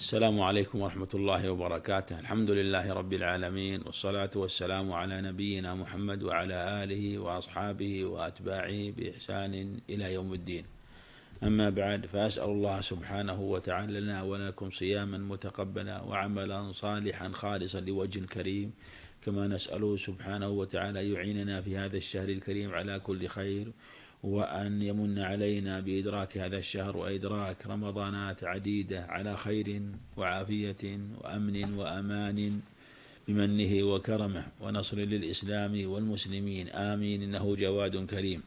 السلام عليكم ورحمة الله وبركاته. الحمد لله رب العالمين، والصلاة والسلام على نبينا محمد وعلى آله وأصحابه وأتباعه بإحسان إلى يوم الدين. أما بعد، فأسأل الله سبحانه وتعالى لنا ولكم صياما متقبلا وعملا صالحا خالصا لوجه الكريم، كما نسأله سبحانه وتعالى يعيننا في هذا الشهر الكريم على كل خير، وأن يمن علينا بإدراك هذا الشهر وإدراك رمضانات عديدة على خير وعافية وأمن وأمان بمنه وكرمه ونصر للإسلام والمسلمين، آمين، إنه جواد كريم.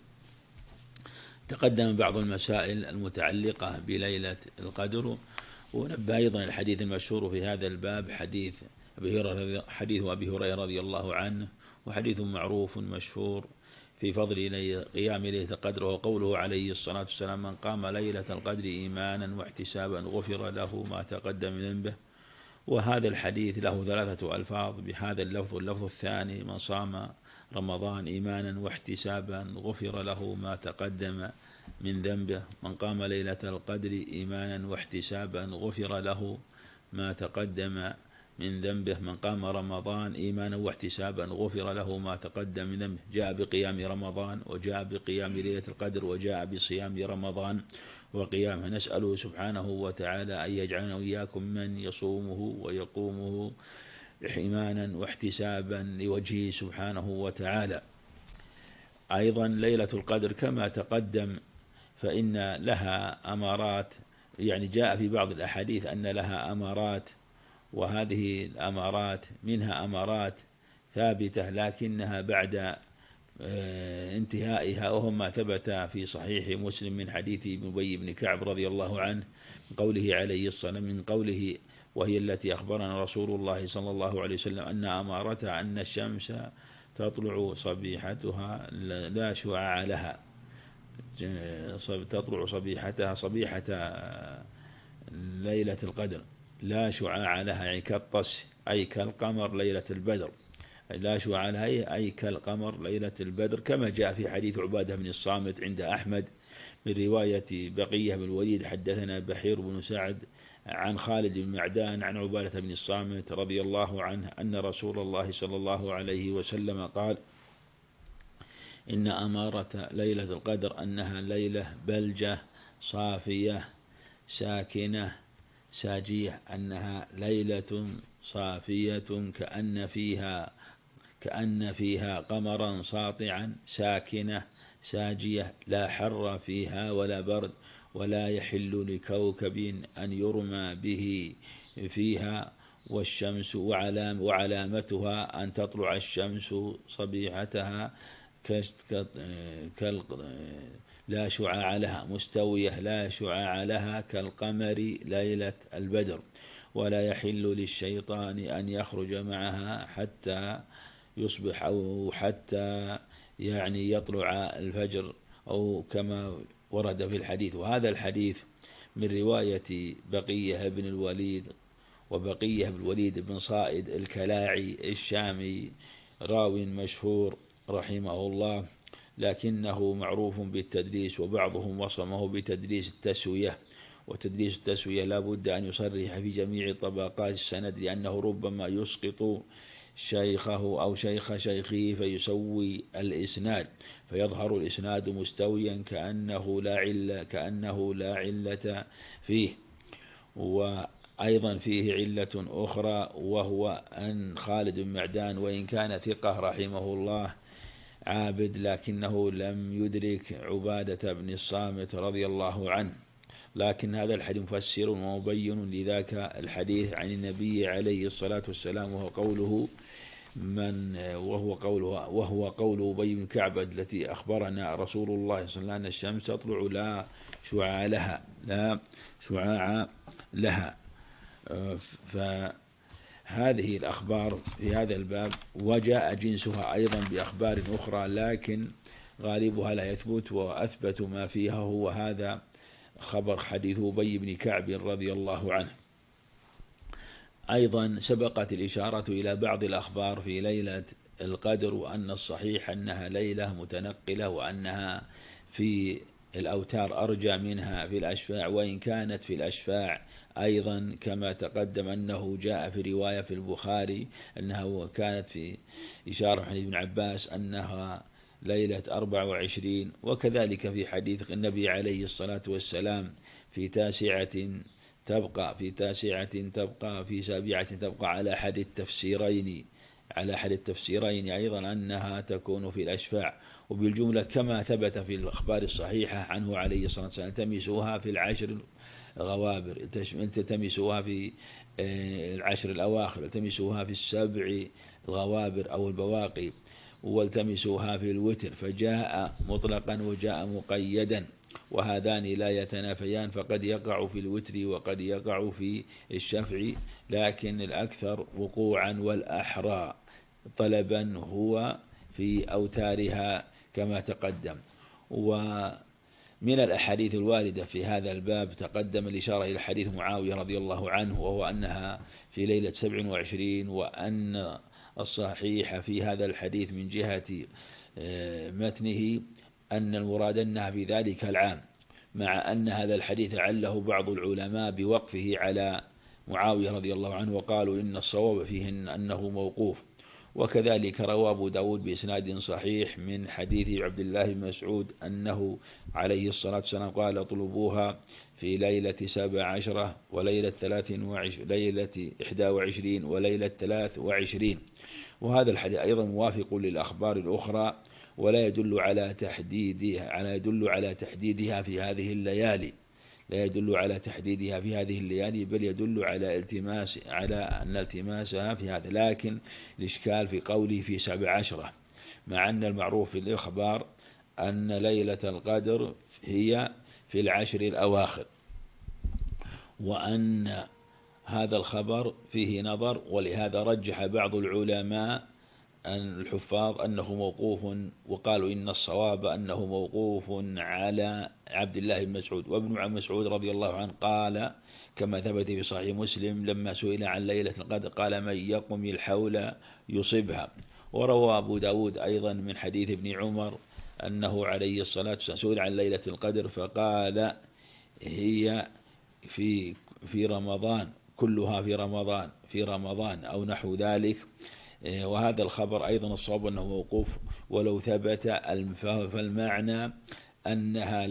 تقدم بعض المسائل المتعلقة بليلة القدر، ونبه أيضا الحديث المشهور في هذا الباب، حديث أبي هريرة رضي الله عنه، وحديث معروف مشهور في فضل قيام ليلة القدر، وقوله عليه الصلاة والسلام: من قام ليلة القدر إيمانا واحتسابا غفر له ما تقدم من ذنبه. وهذا الحديث له 3 ألفاظ بهذا اللفظ. اللفظ الثاني: من صام رمضان إيمانا واحتسابا غفر له ما تقدم من ذنبه. من قام ليلة القدر إيمانا واحتسابا غفر له ما تقدم من ذنبه. من قام رمضان إيمانا واحتسابا غفر له ما تقدم من ذنبه. جاء بقيام رمضان، وجاء بقيام ليلة القدر، وجاء بصيام رمضان وقيامه. نسأله سبحانه وتعالى أن يجعلنا وإياكم من يصومه ويقومه إيمانا واحتسابا لوجهه سبحانه وتعالى. أيضا ليلة القدر كما تقدم فإن لها أمارات، يعني جاء في بعض الأحاديث أن لها أمارات، وهذه الأمارات منها أمارات ثابتة لكنها بعد انتهائها، وهم ما ثبت في صحيح مسلم من حديث أبي بن كعب رضي الله عنه، من قوله عليه الصلاة والسلام، من قوله: وهي التي أخبرنا رسول الله صلى الله عليه وسلم أن أمارتها أن الشمس تطلع صبيحتها لا شعاع لها، تطلع صبيحتها صبيحة ليلة القدر لا شعاع لها، يعني كالطس أي كالقمر ليلة البدر، لا شعاع لها أي كالقمر ليلة البدر، كما جاء في حديث عبادة بن الصامت عند أحمد من رواية بقية بن الوليد: حدثنا بحير بن سعد عن خالد بن معدان عن عبادة بن الصامت رضي الله عنه أن رسول الله صلى الله عليه وسلم قال: إن أمارة ليلة القدر أنها ليلة بلجة صافية ساكنة ساجية، أنها ليلة صافية كأن فيها قمرا ساطعا، ساكنة ساجية، لا حر فيها ولا برد، ولا يحل لكوكب أن يرمى به فيها. والشمس وعلامتها أن تطلع الشمس صبيحتها لا شعاع لها، مستوية لا شعاع لها كالقمر ليلة البدر. ولا يحل للشيطان أن يخرج معها حتى يصبح، أو حتى يعني يطلع الفجر، أو كما ورد في الحديث. وهذا الحديث من رواية بقية بن الوليد، وبقية بن الوليد بن صائد الكلاعي الشامي راو مشهور رحمه الله، لكنه معروف بالتدليس، وبعضهم وصمه بتدليس التسوية. وتدليس التسوية لا بد أن يصرح في جميع طبقات السند، لأنه ربما يسقط شيخه أو شيخ شيخه فيسوي الإسناد، فيظهر الإسناد مستويا كأنه لا علة فيه. وأيضا فيه علة أخرى، وهو أن خالد بن معدان وإن كان ثقة رحمه الله عابد، لكنه لم يدرك عبادة بن الصامت رضي الله عنه. لكن هذا الحديث مفسر ومبين لذاك الحديث عن النبي عليه الصلاة والسلام، وهو قول أبي بن كعب التي أخبرنا رسول الله صلى الله عليه وسلم أن الشمس تطلع لا شعاع لها. فهذه الأخبار في هذا الباب، وجاء جنسها أيضا بأخبار أخرى، لكن غالبها لا يثبت، وأثبت ما فيها هو هذا خبر حديث أبي بن كعب رضي الله عنه. أيضا سبقت الإشارة إلى بعض الأخبار في ليلة القدر، وأن الصحيح أنها ليلة متنقلة، وأنها في الأوتار أرجى منها في الأشفاع، وإن كانت في الأشفاع أيضا كما تقدم أنه جاء في رواية في البخاري أنها كانت في إشارة حديث ابن عباس أنها ليلة 24، وكذلك في حديث النبي عليه الصلاة والسلام في تاسعة تبقى، في سابعة تبقى، على أحد التفسيرين أيضا أنها تكون في الأشفاع. وبالجملة كما ثبت في الأخبار الصحيحة عنه عليه الصلاة والسلام التمسوها في العشر الغوابر، التمسوها في العشر الأواخر، التمسوها في السبع الغوابر أو البواقي، والتمسوها في الوتر، فجاء مطلقا وجاء مقيدا، وهذان لا يتنافيان، فقد يقع في الوتر وقد يقع في الشفع، لكن الأكثر وقوعا والأحرى طلبا هو في أوتارها كما تقدم. ومن الأحاديث الواردة في هذا الباب تقدم الإشارة إلى حديث معاوية رضي الله عنه، وهو أنها في ليلة 27، وأن الصحيح في هذا الحديث من جهة متنه أن المراد أنها في ذلك العام، مع أن هذا الحديث عله بعض العلماء بوقفه على معاوية رضي الله عنه، وقالوا إن الصواب فيه أنه موقوف. وكذلك روى أبو داود بإسناد صحيح من حديث عبد الله بن مسعود أنه عليه الصلاة والسلام قال اطلبوها في ليلة 17 وليلة 21 وليلة 23. وهذا الحديث أيضا موافق للأخبار الأخرى، ولا يدل على تحديدها في هذه الليالي، لا يدل على تحديدها في هذه الليالي، بل يدل على أن التماسها في هذا. لكن الإشكال في قوله في 17، مع أن المعروف في الإخبار أن ليلة القدر هي في العشر الأواخر، وأن هذا الخبر فيه نظر، ولهذا رجح بعض العلماء الحفاظ أنه موقوف، وقالوا إن الصواب أنه موقوف على عبد الله بن مسعود. وابن مسعود رضي الله عنه قال كما ثبت في صحيح مسلم لما سئل عن ليلة القدر قال من يقم الحول يصبها. وروى أبو داود أيضا من حديث ابن عمر أنه عليه الصلاة والسلام سئل عن ليلة القدر فقال هي في رمضان، كلها في رمضان أو نحو ذلك. وهذا الخبر أيضا الصواب أنه موقوف، ولو ثبت فالمعنى أنها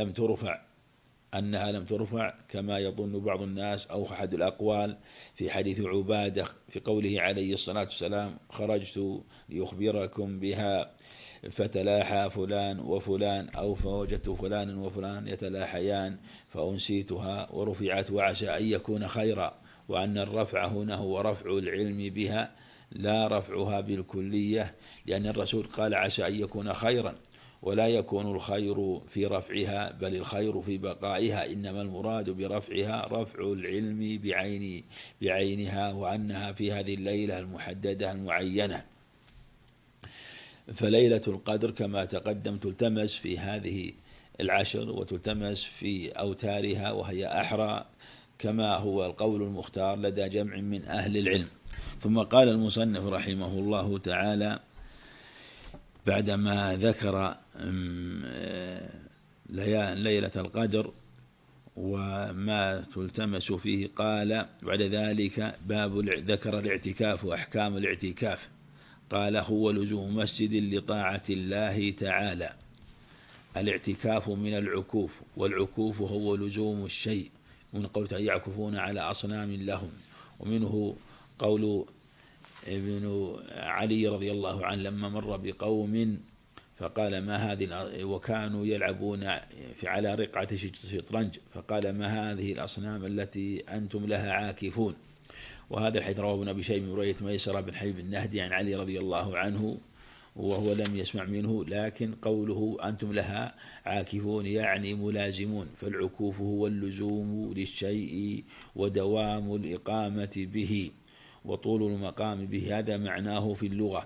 لم ترفع كما يظن بعض الناس، أو أحد الأقوال في حديث عبادة في قوله عليه الصلاة والسلام خرجت لأخبركم بها فتلاحى فلان وفلان، أو فوجدت فلان وفلان يتلاحيان فأنسيتها ورفعت وعسى أن يكون خيرا، وأن الرفع هنا هو رفع العلم بها لا رفعها بالكلية، لأن الرسول قال عسى أن يكون خيرا، ولا يكون الخير في رفعها بل الخير في بقائها، إنما المراد برفعها رفع العلم بعينها، وأنها في هذه الليلة المحددة المعينة. فليلة القدر كما تقدم تلتمس في هذه العشر وتلتمس في أوتارها، وهي أحرى كما هو القول المختار لدى جمع من أهل العلم. ثم قال المصنف رحمه الله تعالى بعدما ذكر ليلة القدر وما تلتمس فيه، قال بعد ذلك ذكر الاعتكاف وأحكام الاعتكاف، قال هو لزوم مسجد لطاعة الله تعالى. الاعتكاف من العكوف، والعكوف هو لزوم الشيء، من قول يعكفون على أصنام لهم. ومنه قول ابن علي رضي الله عنه لما مر بقوم فقال ما هذه، وكانوا يلعبون على رقعة شطرنج، فقال ما هذه الأصنام التي أنتم لها عاكفون. وهذا الحديث رواه ابن أبي شيبة من رواية ميسرة بن حبيب النهدي عن علي رضي الله عنه، وهو لم يسمع منه، لكن قوله أنتم لها عاكفون يعني ملازمون، فالعكوف هو اللزوم للشيء ودوام الإقامة به وطول المقام به، هذا معناه في اللغة.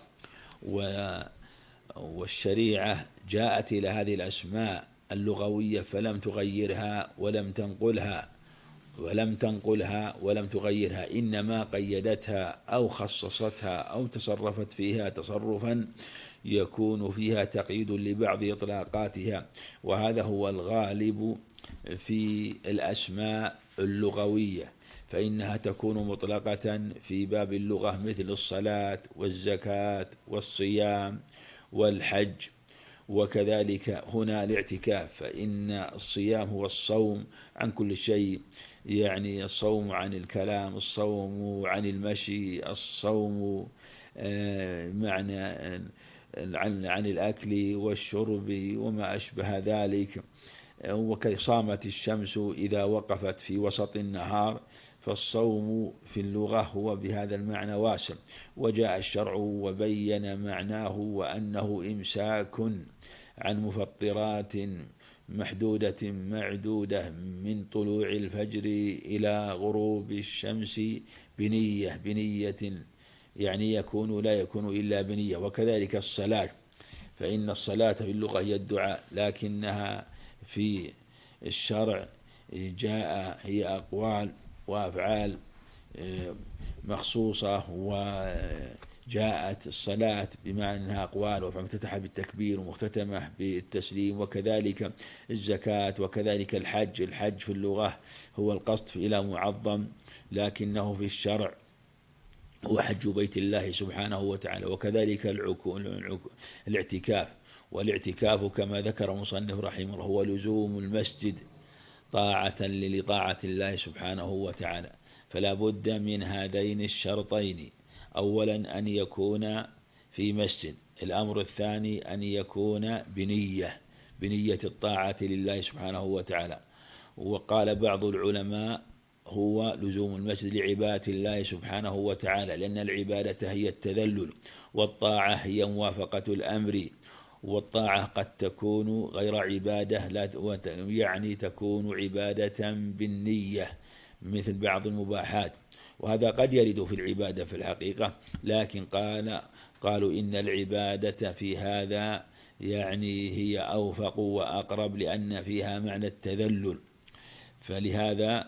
والشريعة جاءت إلى هذه الأسماء اللغوية فلم تغيرها ولم تنقلها، ولم تنقلها ولم تغيرها، إنما قيدتها أو خصصتها أو تصرفت فيها تصرفا يكون فيها تقييد لبعض إطلاقاتها، وهذا هو الغالب في الأسماء اللغوية، فإنها تكون مطلقة في باب اللغة مثل الصلاة والزكاة والصيام والحج. وكذلك هنا الاعتكاف، فإن الصيام هو الصوم عن كل شيء، يعني الصوم عن الكلام، الصوم عن المشي، الصوم معنى عن الأكل والشرب وما أشبه ذلك. وكصامت الشمس إذا وقفت في وسط النهار، فالصوم في اللغة هو بهذا المعنى واسع. وجاء الشرع وبين معناه وأنه إمساك عن مفطرات محدودة معدودة من طلوع الفجر إلى غروب الشمس بنية يعني يكون لا يكون إلا بنية. وكذلك الصلاة، فإن الصلاة في اللغة هي الدعاء، لكنها في الشرع جاء هي أقوال وأفعال مخصوصة، وجاءت الصلاة بما أنها أقوال وأفعال مفتتحة بالتكبير ومختتمة بالتسليم. وكذلك الزكاة، وكذلك الحج. الحج في اللغة هو القصد إلى معظم، لكنه في الشرع هو حج بيت الله سبحانه وتعالى. وكذلك الاعتكاف، والاعتكاف كما ذكر مصنف رحمه الله هو لزوم المسجد طاعة لطاعة الله سبحانه وتعالى. فلا بد من هذين الشرطين، أولا أن يكون في مسجد، الأمر الثاني أن يكون بنية الطاعة لله سبحانه وتعالى. وقال بعض العلماء هو لزوم المسجد لعبادة الله سبحانه وتعالى، لأن العبادة هي التذلل، والطاعة هي موافقة الأمر. والطاعة قد تكون غير عبادة، لا يعني تكون عبادة بالنية مثل بعض المباحات، وهذا قد يرد في العبادة في الحقيقة، لكن قالوا إن العبادة في هذا يعني هي أوفق وأقرب، لأن فيها معنى التذلل. فلهذا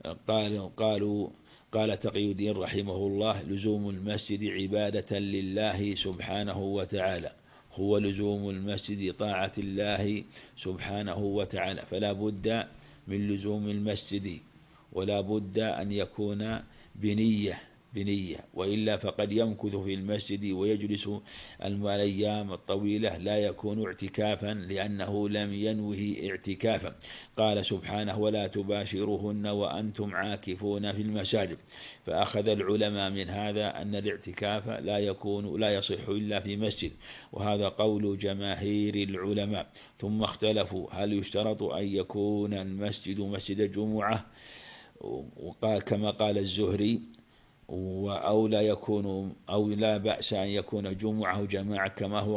قال تقي الدين رحمه الله لزوم المسجد عبادة لله سبحانه وتعالى، هو لزوم المسجد طاعة الله سبحانه وتعالى. فلا بد من لزوم المسجد، ولا بد أن يكون بنية، وإلا فقد يمكث في المسجد ويجلس الأيام الطويلة لا يكون اعتكافا، لأنه لم ينوه اعتكافا. قال سبحانه ولا تباشروهن وأنتم عاكفون في المساجد. فأخذ العلماء من هذا أن الاعتكاف لا يصح إلا في مسجد، وهذا قول جماهير العلماء. ثم اختلفوا هل يشترط أن يكون المسجد مسجد جمعة، وقال كما قال الزهري، أو لا بأس أن يكون جمعة جماعة كما هو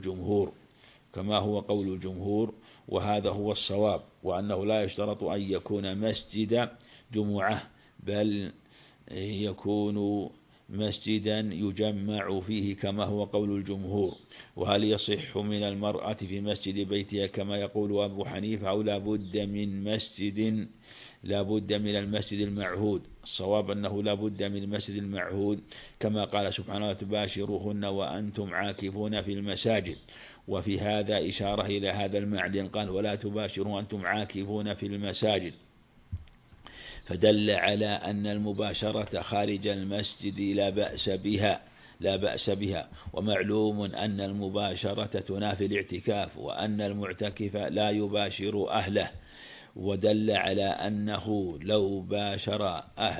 قول الجمهور، وهذا هو الصواب، وأنه لا يشترط أن يكون مسجد جمعة، بل يكون مسجدا يجمع فيه كما هو قول الجمهور. وهل يصح من المرأة في مسجد بيتها كما يقول أبو حنيفة، أو لا بد من المسجد المعهود؟ الصواب أنه لا بد من المسجد المعهود، كما قال سبحانه تباشروهن وأنتم عاكفون في المساجد. وفي هذا إشارة إلى هذا المعنى، قال ولا تباشروا أنتم عاكفون في المساجد، فدل على أن المباشرة خارج المسجد لا بأس بها. ومعلوم أن المباشرة تنافي الاعتكاف، وأن المعتكف لا يباشر أهله، ودل على أنه لو باشر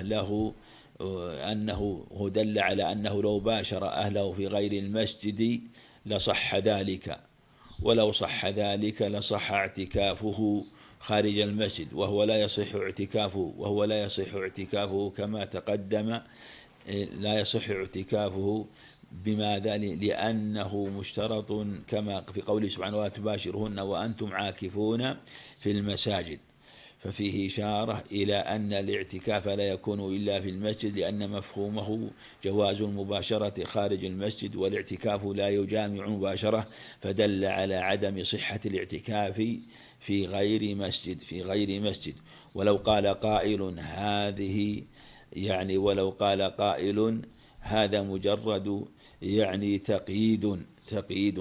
أهله في غير المسجد لصح ذلك، ولو صح ذلك لصح اعتكافه خارج المسجد، وهو لا يصح اعتكافه كما تقدم، لا يصح اعتكافه بماذا؟ لأنه مشترط كما في قوله سبحانه ولا تباشرهن وأنتم عاكفون في المساجد. ففيه إشارة إلى أن الاعتكاف لا يكون إلا في المسجد، لأن مفهومه جواز المباشرة خارج المسجد، والاعتكاف لا يجامع مباشرة، فدل على عدم صحة الاعتكاف في غير مسجد. ولو قال قائل هذه يعني ولو قال قائل هذا مجرد يعني تقييد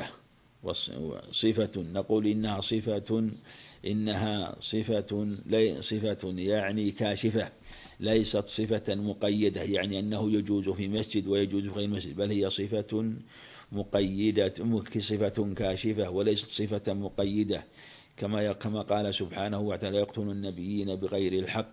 صفة نقول إنها صفة يعني كاشفة، ليست صفة مقيدة، يعني أنه يجوز في مسجد ويجوز في غير مسجد، بل هي صفة مقيدة، صفة كاشفة وليست صفة مقيدة، كما قال سبحانه وتعالى يقتل النبيين بغير الحق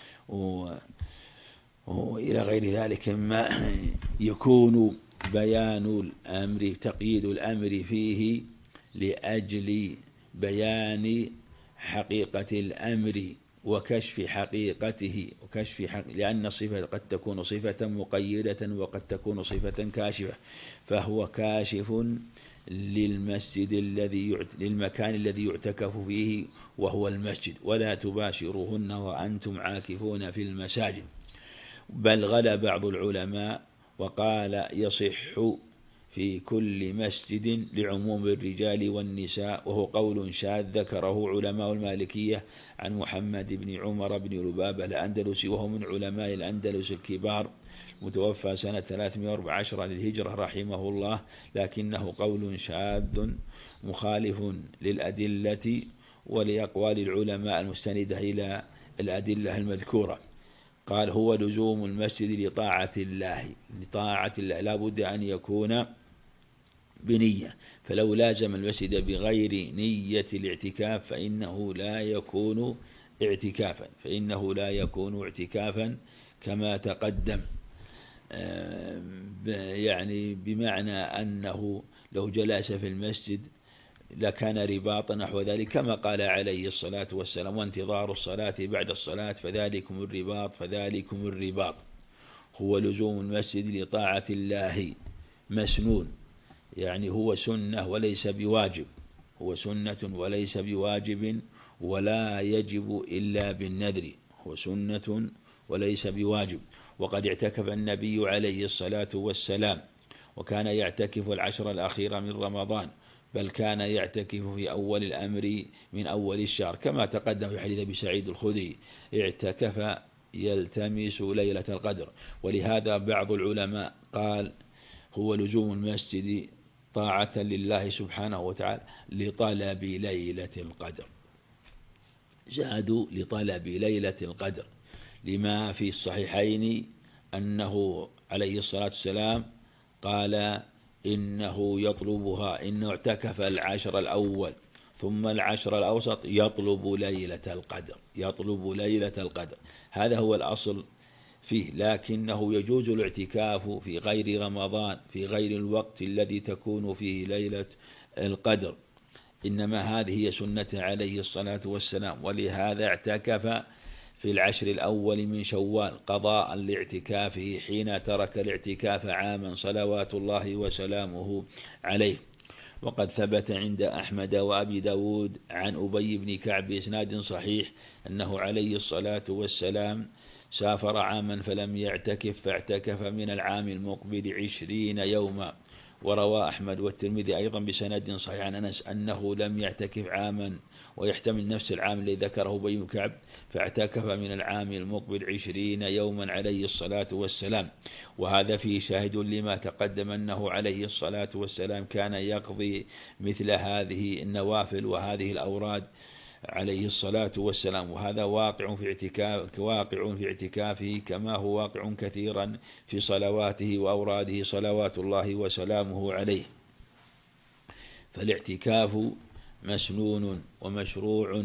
وإلى غير ذلك مما يكون بيان الأمر تقييد الأمر فيه لأجل بيان حقيقة الأمر وكشف حقيقته لأن الصفة قد تكون صفة مقيدة وقد تكون صفة كاشفة، فهو كاشف للمكان الذي يعتكف فيه وهو المسجد، ولا تباشروهن وأنتم عاكفون في المساجد. بل غلا بعض العلماء وقال يصح في كل مسجد لعموم الرجال والنساء، وهو قول شاذ ذكره علماء المالكية عن محمد بن عمر بن لبابة الأندلسي، وهو من علماء الأندلس الكبار، متوفى سنة 314 للهجرة رحمه الله، لكنه قول شاذ مخالف للأدلة ولأقوال العلماء المستندة إلى الأدلة المذكورة. قال هو لزوم المسجد لطاعة الله لا بد أن يكون بنية، فلو لازم المسجد بغير نية الاعتكاف فإنه لا يكون اعتكافا كما تقدم، يعني بمعنى أنه لو جلس في المسجد لكان رباطا نحو ذلك، كما قال عليه الصلاة والسلام وانتظار الصلاة بعد الصلاة فذلكم الرباط. هو لزوم المسجد لطاعة الله مسنون، يعني هو سنة وليس بواجب ولا يجب إلا بالنذر، هو سنة وليس بواجب. وقد اعتكف النبي عليه الصلاة والسلام وكان يعتكف العشر الأخيرة من رمضان، بل كان يعتكف في أول الأمر من أول الشهر، كما تقدم في حديث أبي سعيد الخدري اعتكف يلتمس ليلة القدر. ولهذا بعض العلماء قال هو لزوم المسجد طاعة لله سبحانه وتعالى لطلب ليلة القدر، زادوا لطلب ليلة القدر، لما في الصحيحين أنه عليه الصلاة والسلام قال إنه يطلبها، إنه اعتكف العشر الأول ثم العشر الأوسط يطلب ليلة القدر، هذا هو الأصل فيه. لكنه يجوز الاعتكاف في غير رمضان في غير الوقت الذي تكون فيه ليلة القدر، إنما هذه هي سنة عليه الصلاة والسلام، ولهذا اعتكف في العشر الأول من شوال قضاء لاعتكافه حين ترك الاعتكاف عاما صلوات الله وسلامه عليه. وقد ثبت عند أحمد وأبي داود عن أبي بن كعب بإسناد صحيح أنه عليه الصلاة والسلام سافر عاما فلم يعتكف، فاعتكف من العام المقبل 20 يوما. وروى أحمد والترمذي أيضا بسند صحيح عن أنس أنه لم يعتكف عاما، ويحتمل نفس العام الذي ذكره أبي بن كعب، فاعتكف من العام المقبل 20 يوما عليه الصلاة والسلام. وهذا فيه شاهد لما تقدم أنه عليه الصلاة والسلام كان يقضي مثل هذه النوافل وهذه الأوراد عليه الصلاة والسلام، وهذا واقع في اعتكافه كما هو واقع كثيرا في صلواته وأوراده صلوات الله وسلامه عليه. فالاعتكاف مسنون ومشروع،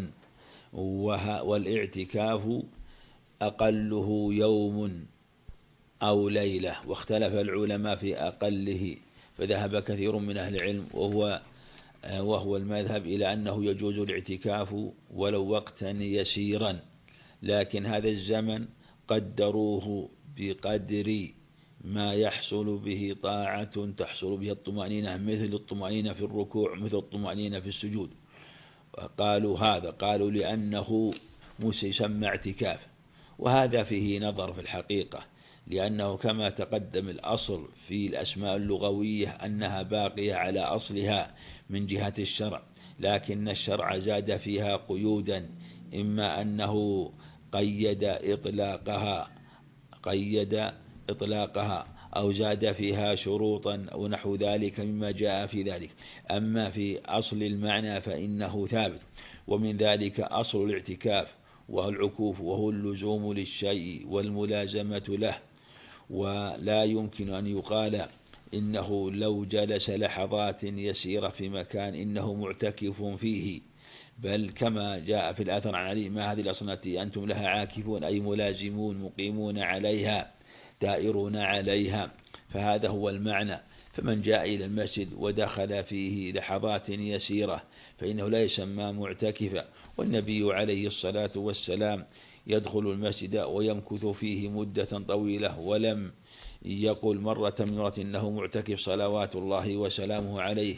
والاعتكاف أقله يوم أو ليلة، واختلف العلماء في أقله، فذهب كثير من أهل العلم وهو المذهب إلى أنه يجوز الاعتكاف ولو وقتا يسيرا، لكن هذا الزمن قدروه بقدر ما يحصل به طاعة تحصل به الطمأنينة، مثل الطمأنينة في الركوع مثل الطمأنينة في السجود. قالوا لأنه يسمى اعتكاف، وهذا فيه نظر في الحقيقة، لأنه كما تقدم الأصل في الأسماء اللغوية أنها باقية على أصلها من جهة الشرع، لكن الشرع زاد فيها قيودا إما أنه قيد إطلاقها أو زاد فيها شروطا أو نحو ذلك مما جاء في ذلك. أما في أصل المعنى فإنه ثابت. ومن ذلك أصل الاعتكاف والعكوف، وهو اللزوم للشيء والملازمة له. ولا يمكن أن يقال إنه لو جلس لحظات يسيرة في مكان إنه معتكف فيه، بل كما جاء في الأثر عن علي: ما هذه الأصنة أنتم لها عاكفون، أي ملازمون مقيمون عليها دائرون عليها. فهذا هو المعنى. فمن جاء إلى المسجد ودخل فيه لحظات يسيرة فإنه لا يسمى معتكفا. والنبي عليه الصلاة والسلام يدخل المسجد ويمكث فيه مدة طويلة، ولم يقل مرة من مرات إنه معتكف صلوات الله وسلامه عليه.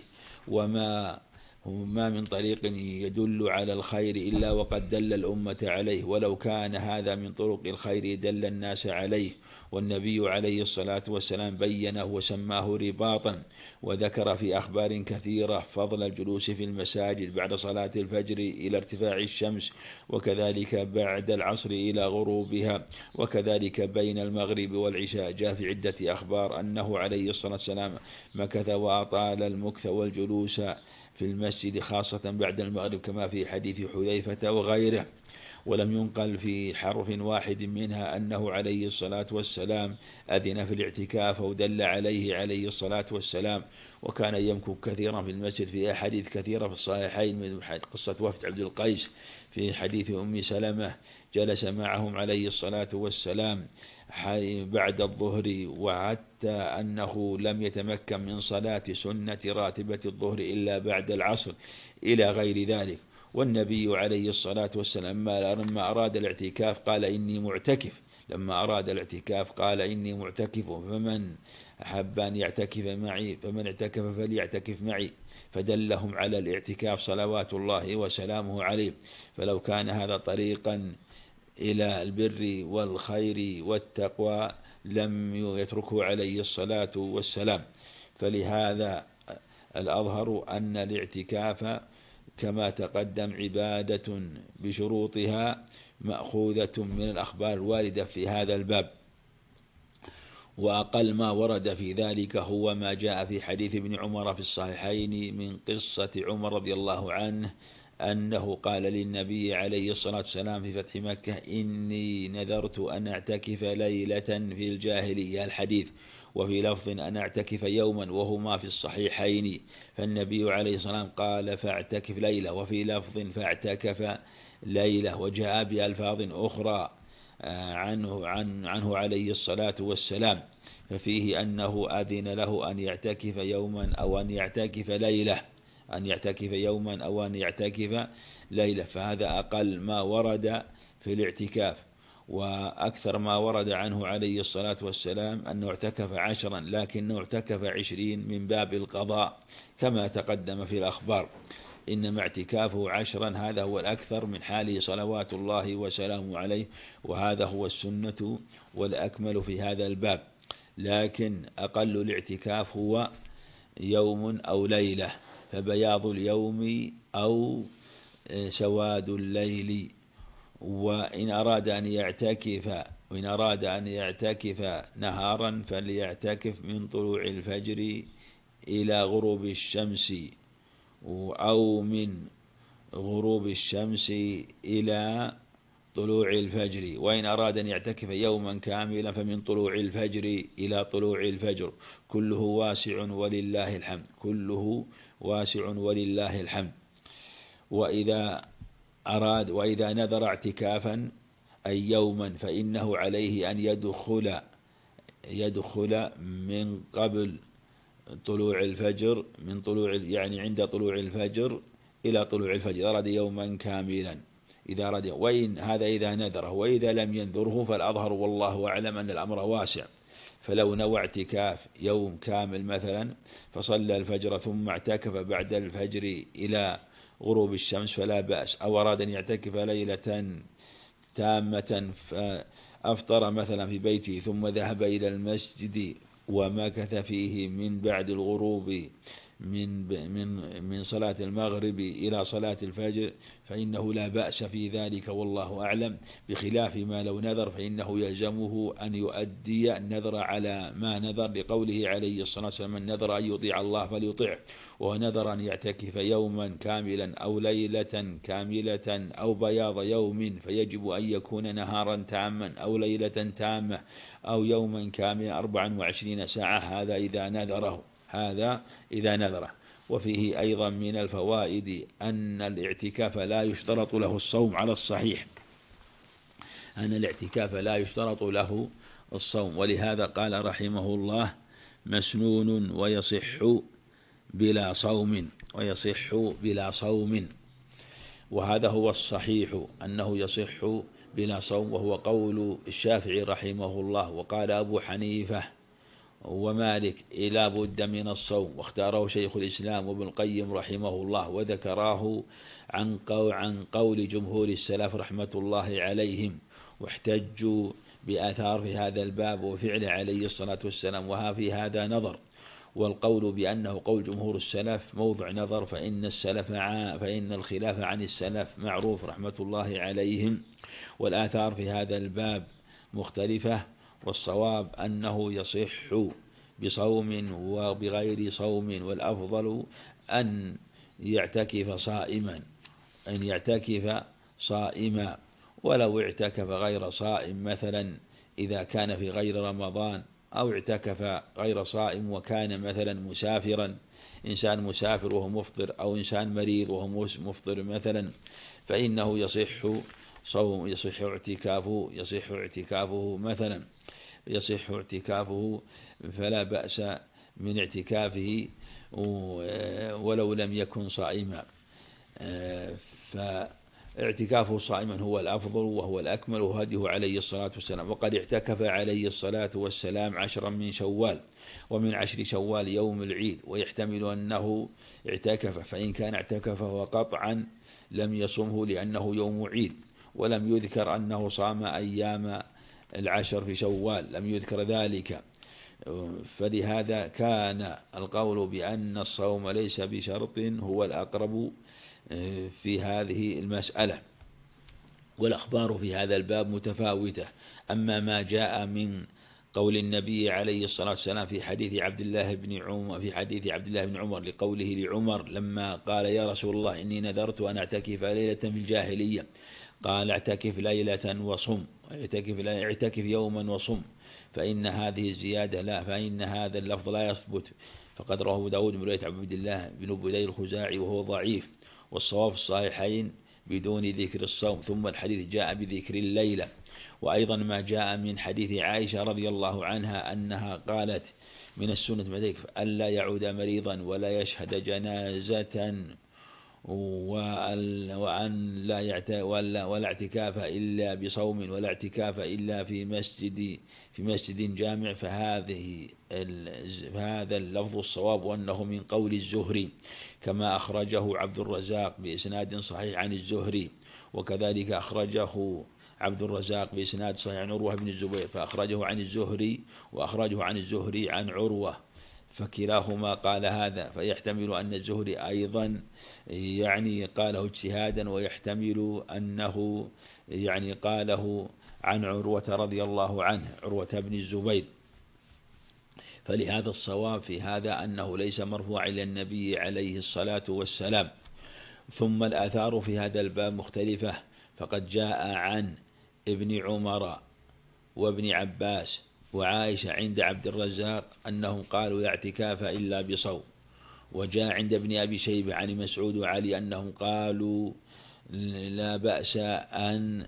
ما من طريق يدل على الخير إلا وقد دل الأمة عليه، ولو كان هذا من طرق الخير دل الناس عليه. والنبي عليه الصلاة والسلام بينه وسماه رباطا، وذكر في أخبار كثيرة فضل الجلوس في المساجد بعد صلاة الفجر إلى ارتفاع الشمس، وكذلك بعد العصر إلى غروبها، وكذلك بين المغرب والعشاء. جاء في عدة أخبار أنه عليه الصلاة والسلام مكث وأطال المكث والجلوس في المسجد خاصة بعد المغرب، كما في حديث حذيفة وغيره. ولم ينقل في حرف واحد منها أنه عليه الصلاة والسلام أذن في الاعتكاف أو دل عليه عليه الصلاة والسلام. وكان يمكث كثيرا في المسجد في أحاديث كثيرة في الصحيحين، من قصة وفد عبد القيس في حديث أم سلمة جلس معهم عليه الصلاة والسلام بعد الظهر، وحتى أنه لم يتمكن من صلاة سنة راتبة الظهر إلا بعد العصر إلى غير ذلك. والنبي عليه الصلاة والسلام لما أراد الاعتكاف قال إني معتكف، قال إني معتكف، فمن أحب أن يعتكف معي فمن اعتكف فليعتكف معي، فدلهم على الاعتكاف صلوات الله وسلامه عليه. فلو كان هذا طريقا إلى البر والخير والتقوى لم يتركه عليه الصلاة والسلام. فلهذا الأظهر أن الاعتكاف كما تقدم عبادة بشروطها مأخوذة من الأخبار الواردة في هذا الباب. وأقل ما ورد في ذلك هو ما جاء في حديث ابن عمر في الصحيحين من قصة عمر رضي الله عنه أنه قال للنبي عليه الصلاة والسلام في فتح مكة: إني نذرت أن أعتكف ليلة في الجاهلية، الحديث. وفي لفظ أن أعتكف يوما، وهما في الصحيحين. فالنبي عليه الصلاة والسلام قال: فاعتكف ليلة، وفي لفظ فاعتكف ليلة. وجاء بألفاظ أخرى عنه عليه الصلاة والسلام، ففيه أنه أذن له أن يعتكف يوما أو أن يعتكف ليلة. فهذا أقل ما ورد في الاعتكاف. وأكثر ما ورد عنه عليه الصلاة والسلام أنه اعتكف 10، لكنه اعتكف 20 من باب القضاء كما تقدم في الأخبار. إنما اعتكافه 10 هذا هو الأكثر من حاله صلوات الله وسلامه عليه، وهذا هو السنة والأكمل في هذا الباب. لكن أقل الاعتكاف هو يوم أو ليلة، فبياض اليوم أو سواد الليل. وإن أراد أن يعتكف نهارا فليعتكف من طلوع الفجر إلى غروب الشمس، أو من غروب الشمس إلى طلوع الفجر. وإن أراد أن يعتكف يوما كاملا فمن طلوع الفجر إلى طلوع الفجر. كله واسع ولله الحمد. وإذا نذر اعتكافا أي يوما فإنه عليه أن يدخل من قبل طلوع الفجر، يعني عند طلوع الفجر إلى طلوع الفجر، إذا أراد يوما كاملا، إذا نذره. وإذا لم ينذره فالأظهر والله أعلم أن الأمر واسع. فلو نوى اعتكاف يوم كامل مثلا فصلى الفجر ثم اعتكف بعد الفجر إلى غروب الشمس فلا بأس. أو أراد أن يعتكف ليلة تامة فأفطر مثلا في بيته ثم ذهب إلى المسجد ومكث فيه من بعد الغروب من صلاة المغرب إلى صلاة الفجر فإنه لا بأس في ذلك والله أعلم، بخلاف ما لو نذر فإنه يلزمه أن يؤدي النذر على ما نذر، لقوله عليه الصلاة والسلام: من نذر أن يطيع الله فليطيعه، ونذر أن يعتكف يوما كاملا أو ليلة كاملة أو بياض يوم فيجب أن يكون نهارا تاما أو ليلة تامة أو يوما كاملا 24 ساعة، هذا إذا نذره. وفيه أيضا من الفوائد أن الاعتكاف لا يشترط له الصوم على الصحيح، ولهذا قال رحمه الله: مسنون ويصح بلا صوم، وهذا هو الصحيح أنه يصح بلا صوم، وهو قول الشافعي رحمه الله. وقال أبو حنيفة ومالك: لا بد من الصوم، واختاره شيخ الإسلام وابن القيم رحمه الله، وذكراه عن قول جمهور السلف رحمة الله عليهم، واحتجوا بآثار في هذا الباب وفعل عليه الصلاة والسلام، وها في هذا نظر. والقول بأنه قول جمهور السلف موضع نظر، فإن الخلاف عن السلف معروف رحمة الله عليهم، والآثار في هذا الباب مختلفة، والصواب أنه يصح بصوم وبغير صوم، والأفضل أن يعتكف صائما، ولو اعتكف غير صائم مثلا إذا كان في غير رمضان، أو اعتكف غير صائم وكان مثلا مسافرا، إنسان مسافر وهو مفطر، أو إنسان مريض وهو مفطر مثلا، فإنه يصح اعتكافه فلا بأس من اعتكافه ولو لم يكن صائما. فاعتكافه صائما هو الأفضل وهو الأكمل، وهديه عليه الصلاة والسلام. وقد اعتكف عليه الصلاة والسلام 10 من شوال، ومن 10 شوال يوم العيد، ويحتمل أنه اعتكف، فإن كان اعتكف فقطعا لم يصمه لأنه يوم عيد، ولم يذكر أنه صام أيام 10 في شوال، لم يذكر ذلك، فلهذا كان القول بأن الصوم ليس بشرط هو الأقرب في هذه المسألة. والأخبار في هذا الباب متفاوتة. أما ما جاء من قول النبي عليه الصلاة والسلام في حديث عبد الله بن عمر لقوله لعمر لما قال: يا رسول الله، إني نذرت أن أعتكف ليلة في الجاهلية، قال: اعتكف ليلة وصم، اعتكف يوما وصم، فإن هذه الزيادة فإن هذا اللفظ لا يثبت، فقد رواه داود من رواية عبد الله بن بديل الخزاعي وهو ضعيف، والصواب في الصحيحين بدون ذكر الصوم، ثم الحديث جاء بذكر الليلة. وأيضا ما جاء من حديث عائشة رضي الله عنها أنها قالت: من السنة ألا يعود مريضا ولا يشهد جنازة، ولا اعتكاف إلا بصوم، ولا اعتكاف إلا في مسجد جامع. فهذا اللفظ الصواب وأنه من قول الزهري، كما أخرجه عبد الرزاق بإسناد صحيح عن الزهري، وكذلك أخرجه عبد الرزاق بإسناد صحيح عن عروة بن الزبير، فأخرجه عن الزهري وأخرجه عن الزهري عن عروة، فكلاهما قال هذا، فيحتمل أن الزهري أيضا قاله اجتهادا، ويحتمل أنه قاله عن عروة رضي الله عنه، عروة بن الزبير. فلهذا الصواب في هذا أنه ليس مرفوع إلى النبي عليه الصلاة والسلام. ثم الآثار في هذا الباب مختلفة، فقد جاء عن ابن عمر وابن عباس وعائشة عند عبد الرزاق أنهم قالوا: لا اعتكاف إلا بصوم. وجاء عند ابن أبي شيبة عن مسعود وعلي أنهم قالوا: لا بأس أن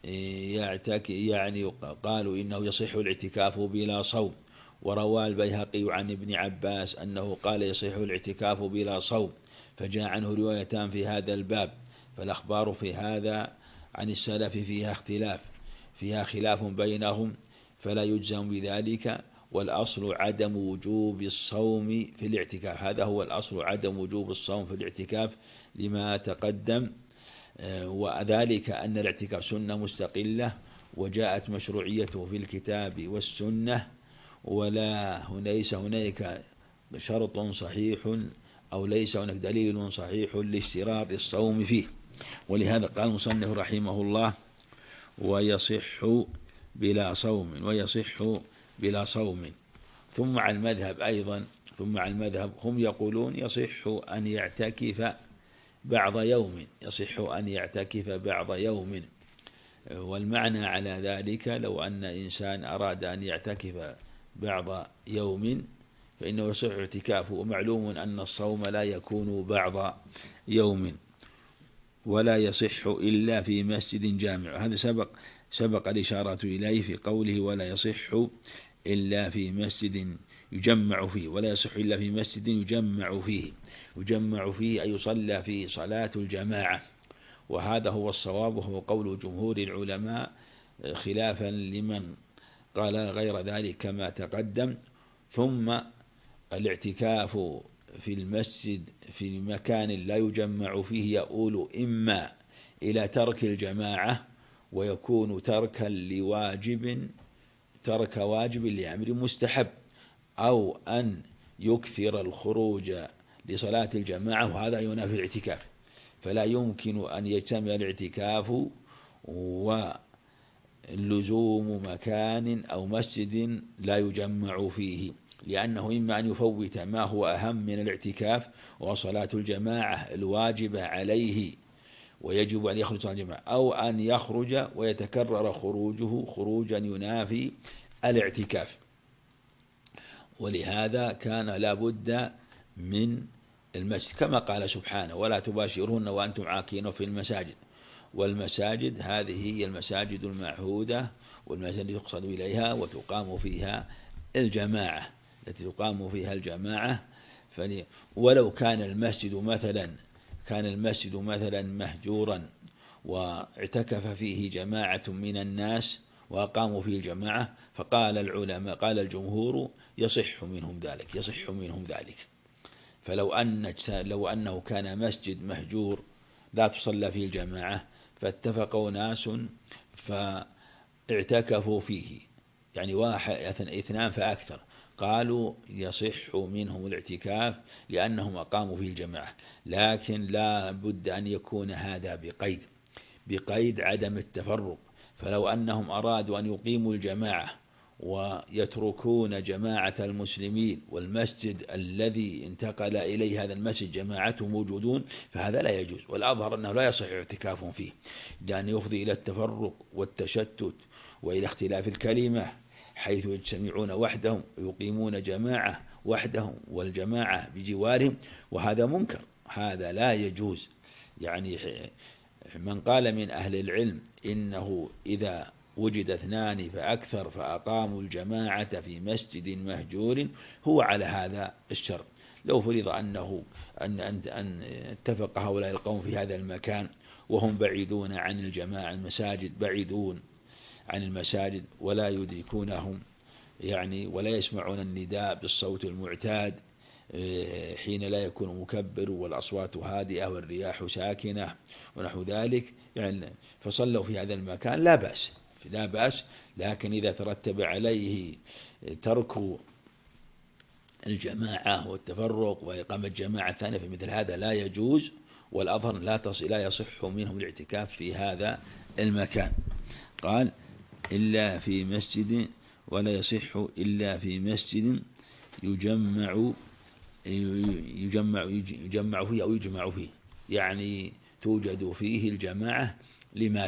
قالوا إنه يصح الاعتكاف بلا صوم. وروى البيهقي عن ابن عباس أنه قال: يصح الاعتكاف بلا صوم، فجاء عنه روايتان في هذا الباب. فالأخبار في هذا عن السلف فيها خلاف بينهم، فلا يجزم بذلك، والأصل عدم وجوب الصوم في الاعتكاف. هذا هو الأصل، عدم وجوب الصوم في الاعتكاف لما تقدم، وذلك أن الاعتكاف سنة مستقلة، وجاءت مشروعيته في الكتاب والسنة، ليس هناك شرط صحيح أو ليس هناك دليل صحيح لاشتراط الصوم فيه. ولهذا قال المصنف رحمه الله: ويصح بلا صوم، ويصح بلا صوم. ثم على المذهب أيضا، ثم على المذهب هم يقولون يصح أن يعتكف بعض يوم، يصح أن يعتكف بعض يوم. والمعنى على ذلك لو أن إنسان أراد أن يعتكف بعض يوم فإنه يصح اعتكافه. ومعلوم أن الصوم لا يكون بعض يوم، ولا يصح إلا في مسجد جامع. هذا سبق الإشارة إليه في قوله: ولا يصح إلا في مسجد يجمع فيه، ولا يصح إلا في مسجد يجمع فيه. يجمع فيه أي يصلى فيه صلاة الجماعة. وهذا هو الصواب، وهو قول جمهور العلماء، خلافا لمن قال غير ذلك كما تقدم. ثم الاعتكاف في المسجد في مكان لا يجمع فيه يؤول إما إلى ترك الجماعة، ويكون تركا لواجب، ترك واجب لأمر مستحب، أو أن يكثر الخروج لصلاة الجماعة، وهذا ينافي الاعتكاف. فلا يمكن أن يجتمع الاعتكاف ولزوم مكان أو مسجد لا يجمع فيه، لأنه إما أن يفوت ما هو أهم من الاعتكاف وصلاة الجماعة الواجبة عليه ويجب أن يخرج صلاة الجماعة، أو أن يخرج ويتكرر خروجه خروجا ينافي الاعتكاف. ولهذا كان لا بد من المسجد، كما قال سبحانه: ولا تباشرون وأنتم عاكفون في المساجد. والمساجد هذه هي المساجد المعهودة، والمساجد يقصد إليها وتقام فيها الجماعة، التي تقام فيها الجماعة. ولو كان المسجد مثلا مهجورا واعتكف فيه جماعة من الناس وأقاموا فيه الجماعة، فقال العلماء، قال الجمهور: يصح منهم ذلك. لو أنه كان مسجد مهجور لا تصلى فيه الجماعة، فاتفقوا ناس فاعتكفوا فيه، يعني واحد اثنان فأكثر، قالوا يصح منهم الاعتكاف لأنهم أقاموا فيه الجماعة. لكن لا بد أن يكون هذا بقيد عدم التفرق. فلو أنهم أرادوا أن يقيموا الجماعة ويتركون جماعة المسلمين، والمسجد الذي انتقل إليه هذا المسجد جماعته موجودون، فهذا لا يجوز. والأظهر أنه لا يصح اعتكاف فيه، لأن يفضي إلى التفرق والتشتت وإلى اختلاف الكلمة، حيث يجتمعون وحدهم ويقيمون جماعة وحدهم والجماعة بجوارهم، وهذا منكر، هذا لا يجوز. يعني من قال من أهل العلم إنه إذا وجد اثنان فأكثر فأقاموا الجماعة في مسجد مهجور هو على هذا الشرط. لو فرض أن اتفق هؤلاء القوم في هذا المكان وهم بعيدون عن الجماعة، المساجد بعيدون عن المساجد ولا يدركونهم، يعني ولا يسمعون النداء بالصوت المعتاد حين لا يكون مكبر والأصوات هادئة والرياح ساكنة ونحو ذلك، يعني فصلوا في هذا المكان لا بأس. لكن إذا ترتب عليه ترك الجماعة والتفرق وإقامة جماعة ثانية في مثل هذا لا يجوز. والأظهر لا يصح منهم الاعتكاف في هذا المكان. قال: إلا في مسجد، ولا يصح إلا في مسجد يجمع فيه أو يجمع فيه، يعني توجد فيه الجماعة لما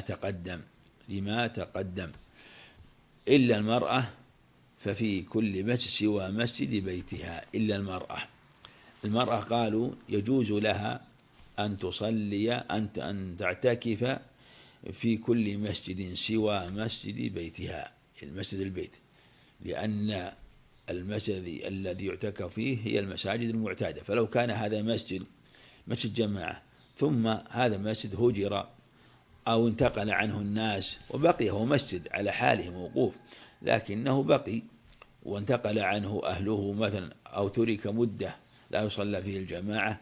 تقدم. إلا المرأة ففي كل مسجد سوى مسجد بيتها. إلا المرأة قالوا يجوز لها أن تصلي أن تعتكف في كل مسجد سوى مسجد بيتها، المسجد البيت، لأن المسجد الذي يعتكف فيه هي المساجد المعتادة. فلو كان هذا مسجد جماعة ثم هذا المسجد هجر أو انتقل عنه الناس وبقي هو مسجد على حاله موقوف، لكنه بقي وانتقل عنه أهله مثلا، أو ترك مدة لا يصلى فيه الجماعة،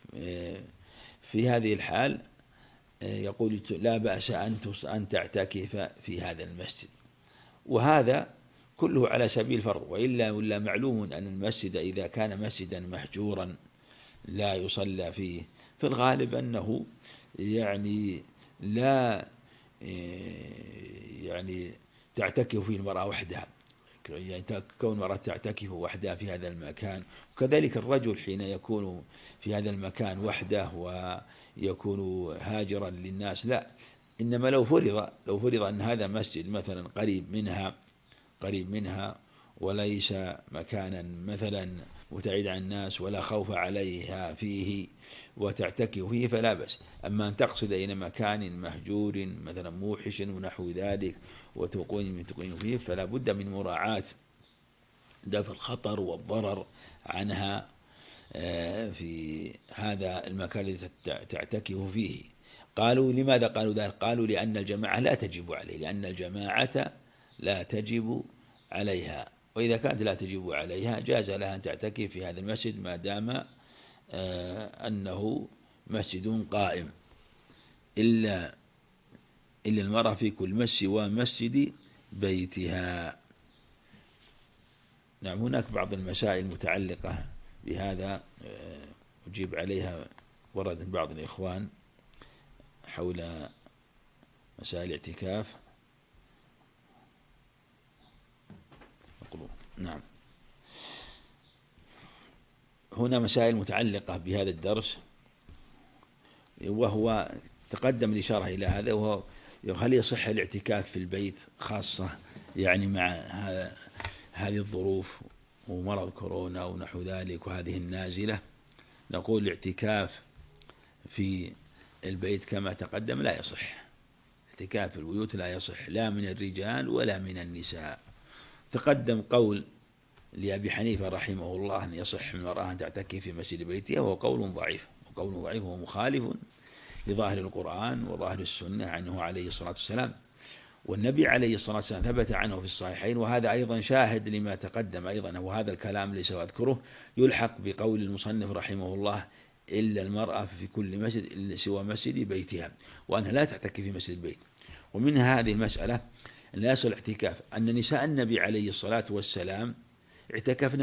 في هذه الحال يقول لا بأس أن تعتكف في هذا المسجد. وهذا كله على سبيل الفرض. وإلا معلوم أن المسجد إذا كان مسجدا مهجورا لا يصلى فيه. في الغالب أنه يعني لا يعني تعتكف فيه المرأة وحدها، يعني كون المرأة تعتكف وحدها في هذا المكان، وكذلك الرجل حين يكون في هذا المكان وحده ويكون هاجرا للناس، لا، إنما لو فرض أن هذا مسجد مثلا قريب منها وليس مكانا مثلا مبتعد عن الناس ولا خوف عليها فيه وتعتكف فيه فلا بأس. أما أن تقصد إلى مكان مهجور مثلا موحش ونحو ذلك وتقيم فيه، فلا بد من مراعاة دفع الخطر والضرر عنها في هذا المكان الذي تعتكف فيه. قالوا لماذا قالوا ذلك؟ قالوا لأن الجماعة لا تجب عليه، لأن الجماعة لا تجب عليها، وإذا كانت لا تجب عليها جاز لها أن تعتكف في هذا المسجد ما دام أنه مسجد قائم، إلا المرأة في كل مسجد ومسجد بيتها. نعم، هناك بعض المسائل المتعلقة بهذا أجيب عليها، ورد من بعض الإخوان حول مسائل الاعتكاف. نعم، هنا مسائل متعلقة بهذا الدرس، وهو تقدم الإشارة إلى هذا، وهو هل يصح الاعتكاف في البيت خاصة يعني مع هذه الظروف ومرض كورونا ونحو ذلك وهذه النازلة؟ نقول الاعتكاف في البيت كما تقدم لا يصح، اعتكاف البيوت لا يصح لا من الرجال ولا من النساء. تقدم قول لأبي حنيفة رحمه الله أن يصح من المرأة أن تعتكف في مسجد بيتها، وهو قول ضعيف، وهو مخالف لظاهر القرآن وظاهر السنة عنه عليه الصلاة والسلام. والنبي عليه الصلاة والسلام ثبت عنه في الصحيحين، وهذا أيضا شاهد لما تقدم أيضا، وهذا الكلام ليس أذكره يلحق بقول المصنف رحمه الله إلا المرأة في كل مسجد سوى مسجد بيتها، وأنها لا تعتكف في مسجد البيت. ومن هذه المسألة أن لا يصل الاعتكاف، أن نساء النبي عليه الصلاة والسلام اعتكفنا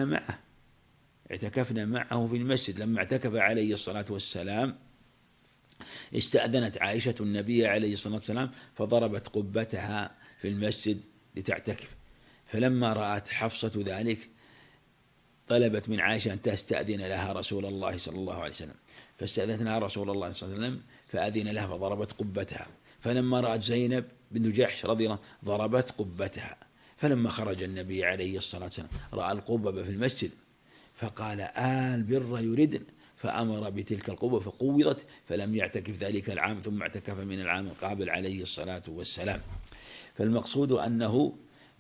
معه في المسجد. لما اعتكف عليه الصلاة والسلام استأذنت عائشة النبي عليه الصلاة والسلام فضربت قبتها في المسجد لتعتكف، فلما رأت حفصة ذلك طلبت من عائشة أن تستأذن لها رسول الله صلى الله عليه وسلم، فاستأذنتها رسول الله صلى الله عليه وسلم فأذن لها فضربت قبتها. فلما رأت زينب بنت جحش رضي الله ضربت قبتها. فلما خرج النبي عليه الصلاة والسلام رأى القبب في المسجد فقال البر يردن، فأمر بتلك القبة فقوضت، فلم يعتكف ذلك العام، ثم اعتكف من العام القابل عليه الصلاة والسلام. فالمقصود أنه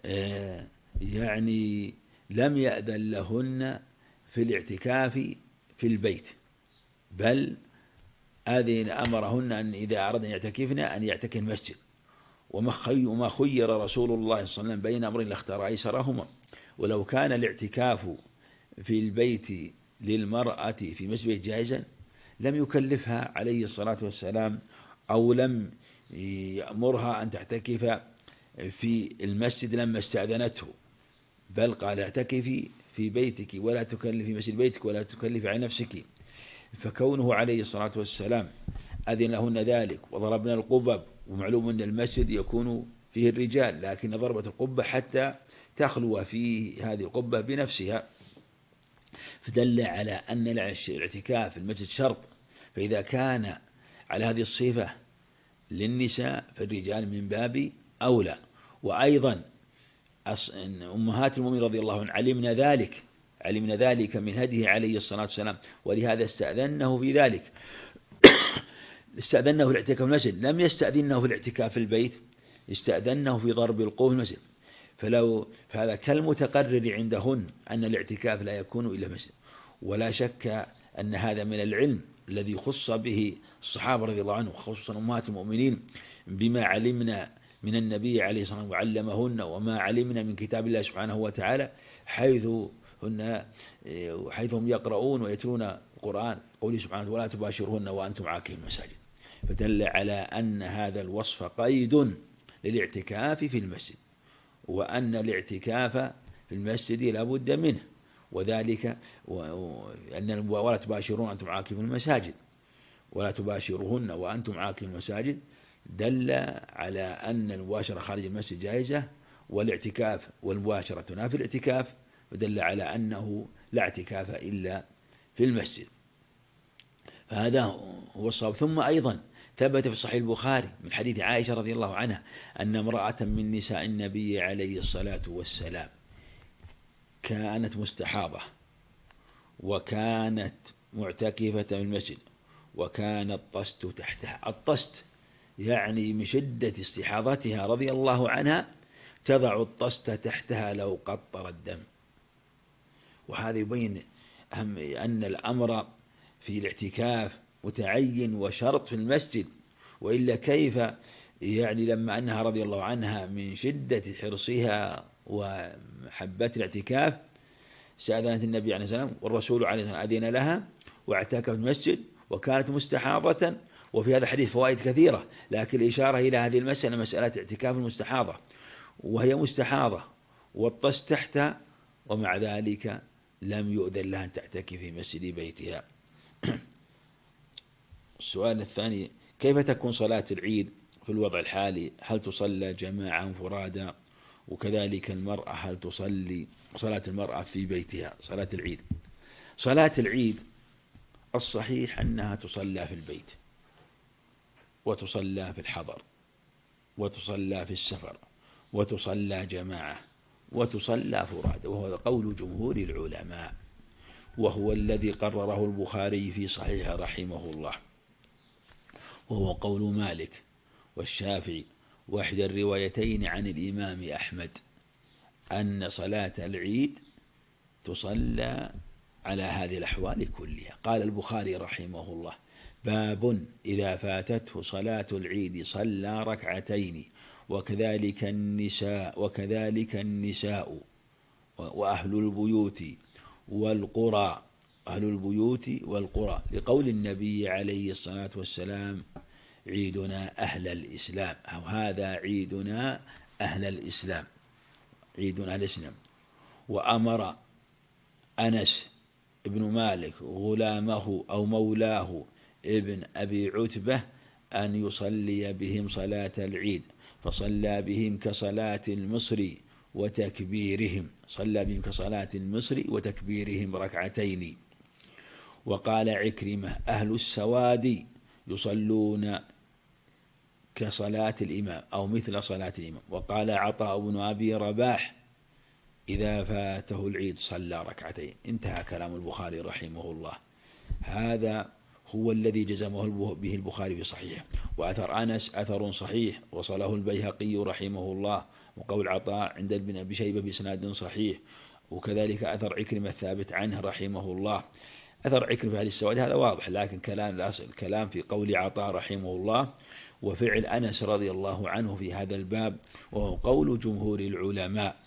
يعني لم يأذن لهن في الاعتكاف في البيت، بل أمرهن أن إذا أردن يعتكفن أن يعتكفن المسجد. وما خير رسول الله صلى الله عليه وسلم بين أمر لاختار أيسرهما. ولو كان الاعتكاف في البيت للمرأة في مسجد جائزا لم يكلفها عليه الصلاة والسلام أو لم يأمرها أن تعتكف في المسجد لما استأذنته، بل قال اعتكفي في بيتك ولا تكلفي في مسجد بيتك ولا تكلفي على نفسك. فكونه عليه الصلاة والسلام أذن لهن ذلك وضربنا القبب، ومعلوم أن المسجد يكون فيه الرجال، لكن ضربت القبة حتى تخلو في هذه القبة بنفسها، فدل على أن الاعتكاف في المسجد شرط. فإذا كان على هذه الصفة للنساء فالرجال من باب أولى. وأيضا أمهات المؤمنين رضي الله عنهن علمنا ذلك من هديه عليه الصلاة والسلام، ولهذا استأذنه في ذلك. استأذنه في الاعتكاف في المسجد، لم يستأذنه في الاعتكاف في البيت، استأذنه في ضرب القوم في المسجد. فهذا كالمتقرر عندهن أن الاعتكاف لا يكون إلا مسجد. ولا شك أن هذا من العلم الذي خص به الصحابة رضي الله عنهم، خصوصا أمهات المؤمنين، بما علمنا من النبي عليه الصلاة والسلام وعلمهن، وما علمنا من كتاب الله سبحانه وتعالى، حيث هم يقرؤون ويتلون القرآن، قوله سبحانه ولا تباشرهن وأنتم عاكفون المساجد. فدل على أن هذا الوصف قيد للاعتكاف في المسجد، وأن الاعتكاف في المسجد لا بد منه، وذلك أن ولا تباشرون أنتم عاكفون المساجد ولا تباشرهن وأنتم عاكفون المساجد، دل على أن المباشرة خارج المسجد جائزة، والاعتكاف والمباشرة تنافي الاعتكاف، فدل على أنه لا اعتكاف إلا في المسجد. فهذا هو الصواب. ثم أيضا ثبت في صحيح البخاري من حديث عائشة رضي الله عنها أن امرأة من نساء النبي عليه الصلاة والسلام كانت مستحاضة وكانت معتكفة في المسجد وكان الطست تحتها. الطست يعني من شدة استحاضتها رضي الله عنها تضع الطست تحتها لو قطر الدم. وهذا يبين أن الأمر في الاعتكاف متعين وشرط في المسجد، وإلا كيف يعني لما أنها رضي الله عنها من شدة حرصها ومحبة الاعتكاف استأذنت النبي عليه الصلاة والسلام والرسول عليه الصلاة والسلام أذن لها واعتكفت المسجد وكانت مستحاضة. وفي هذا الحديث فوائد كثيرة، لكن الإشارة إلى هذه المسألة مسألة اعتكاف المستحاضة، وهي مستحاضة والطست تحتها ومع ذلك لم يؤذن لها أن تعتكف في مسجد بيتها. السؤال الثاني: كيف تكون صلاة العيد في الوضع الحالي؟ هل تصلى جماعة فرادى؟ وكذلك المرأة هل تصلي صلاة المرأة في بيتها صلاة العيد؟ صلاة العيد الصحيح أنها تصلى في البيت وتصلى في الحضر وتصلى في السفر وتصلى جماعة وتصلى فرادى، وهو قول جمهور العلماء، وهو الذي قرره البخاري في صحيحه رحمه الله، وهو قول مالك والشافعي واحدى الروايتين عن الإمام أحمد أن صلاة العيد تصلى على هذه الأحوال كلها. قال البخاري رحمه الله: باب إذا فاتته صلاة العيد صلى ركعتين وكذلك النساء وأهل البيوت والقرى لقول النبي عليه الصلاة والسلام: عيدنا أهل الإسلام، أو هذا عيدنا أهل الإسلام، عيدنا أهل الإسلام. وأمر أنس ابن مالك غلامه أو مولاه ابن أبي عتبة أن يصلي بهم صلاة العيد، فصلى بهم كصلاة المصري وتكبيرهم، صلى بهم كصلاة المصري وتكبيرهم ركعتين. وقال عكرمة: أهل السواد يصلون كصلاة الإمام أو مثل صلاة الإمام. وقال عطاء بن أبي رباح: إذا فاته العيد صلى ركعتين. انتهى كلام البخاري رحمه الله. هذا هو الذي جزمه به البخاري في صحيحه. وأثر أنس أثر صحيح وصله البيهقي رحمه الله، وقول عطاء عند ابن أبي شيبة بإسناد صحيح، وكذلك أثر عكرمة الثابت عنه رحمه الله. أثر عكرمة في هذه السواد هذا واضح، لكن الكلام في قول عطاء رحمه الله وفعل أنس رضي الله عنه في هذا الباب، وهو قول جمهور العلماء.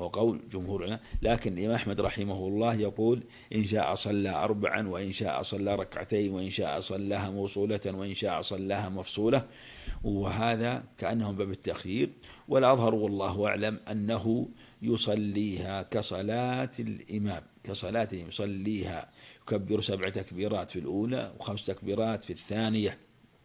لكن الإمام أحمد رحمه الله يقول: إن شاء صلى 4، وإن شاء صلى ركعتين، وإن شاء صلاها موصولة، وإن شاء صلاها مفصولة. وهذا كأنه باب التخيير، والأظهر والله أعلم أنه يصليها كصلاة الإمام، يصليها يكبر 7 تكبيرات في الأولى و5 تكبيرات في الثانية،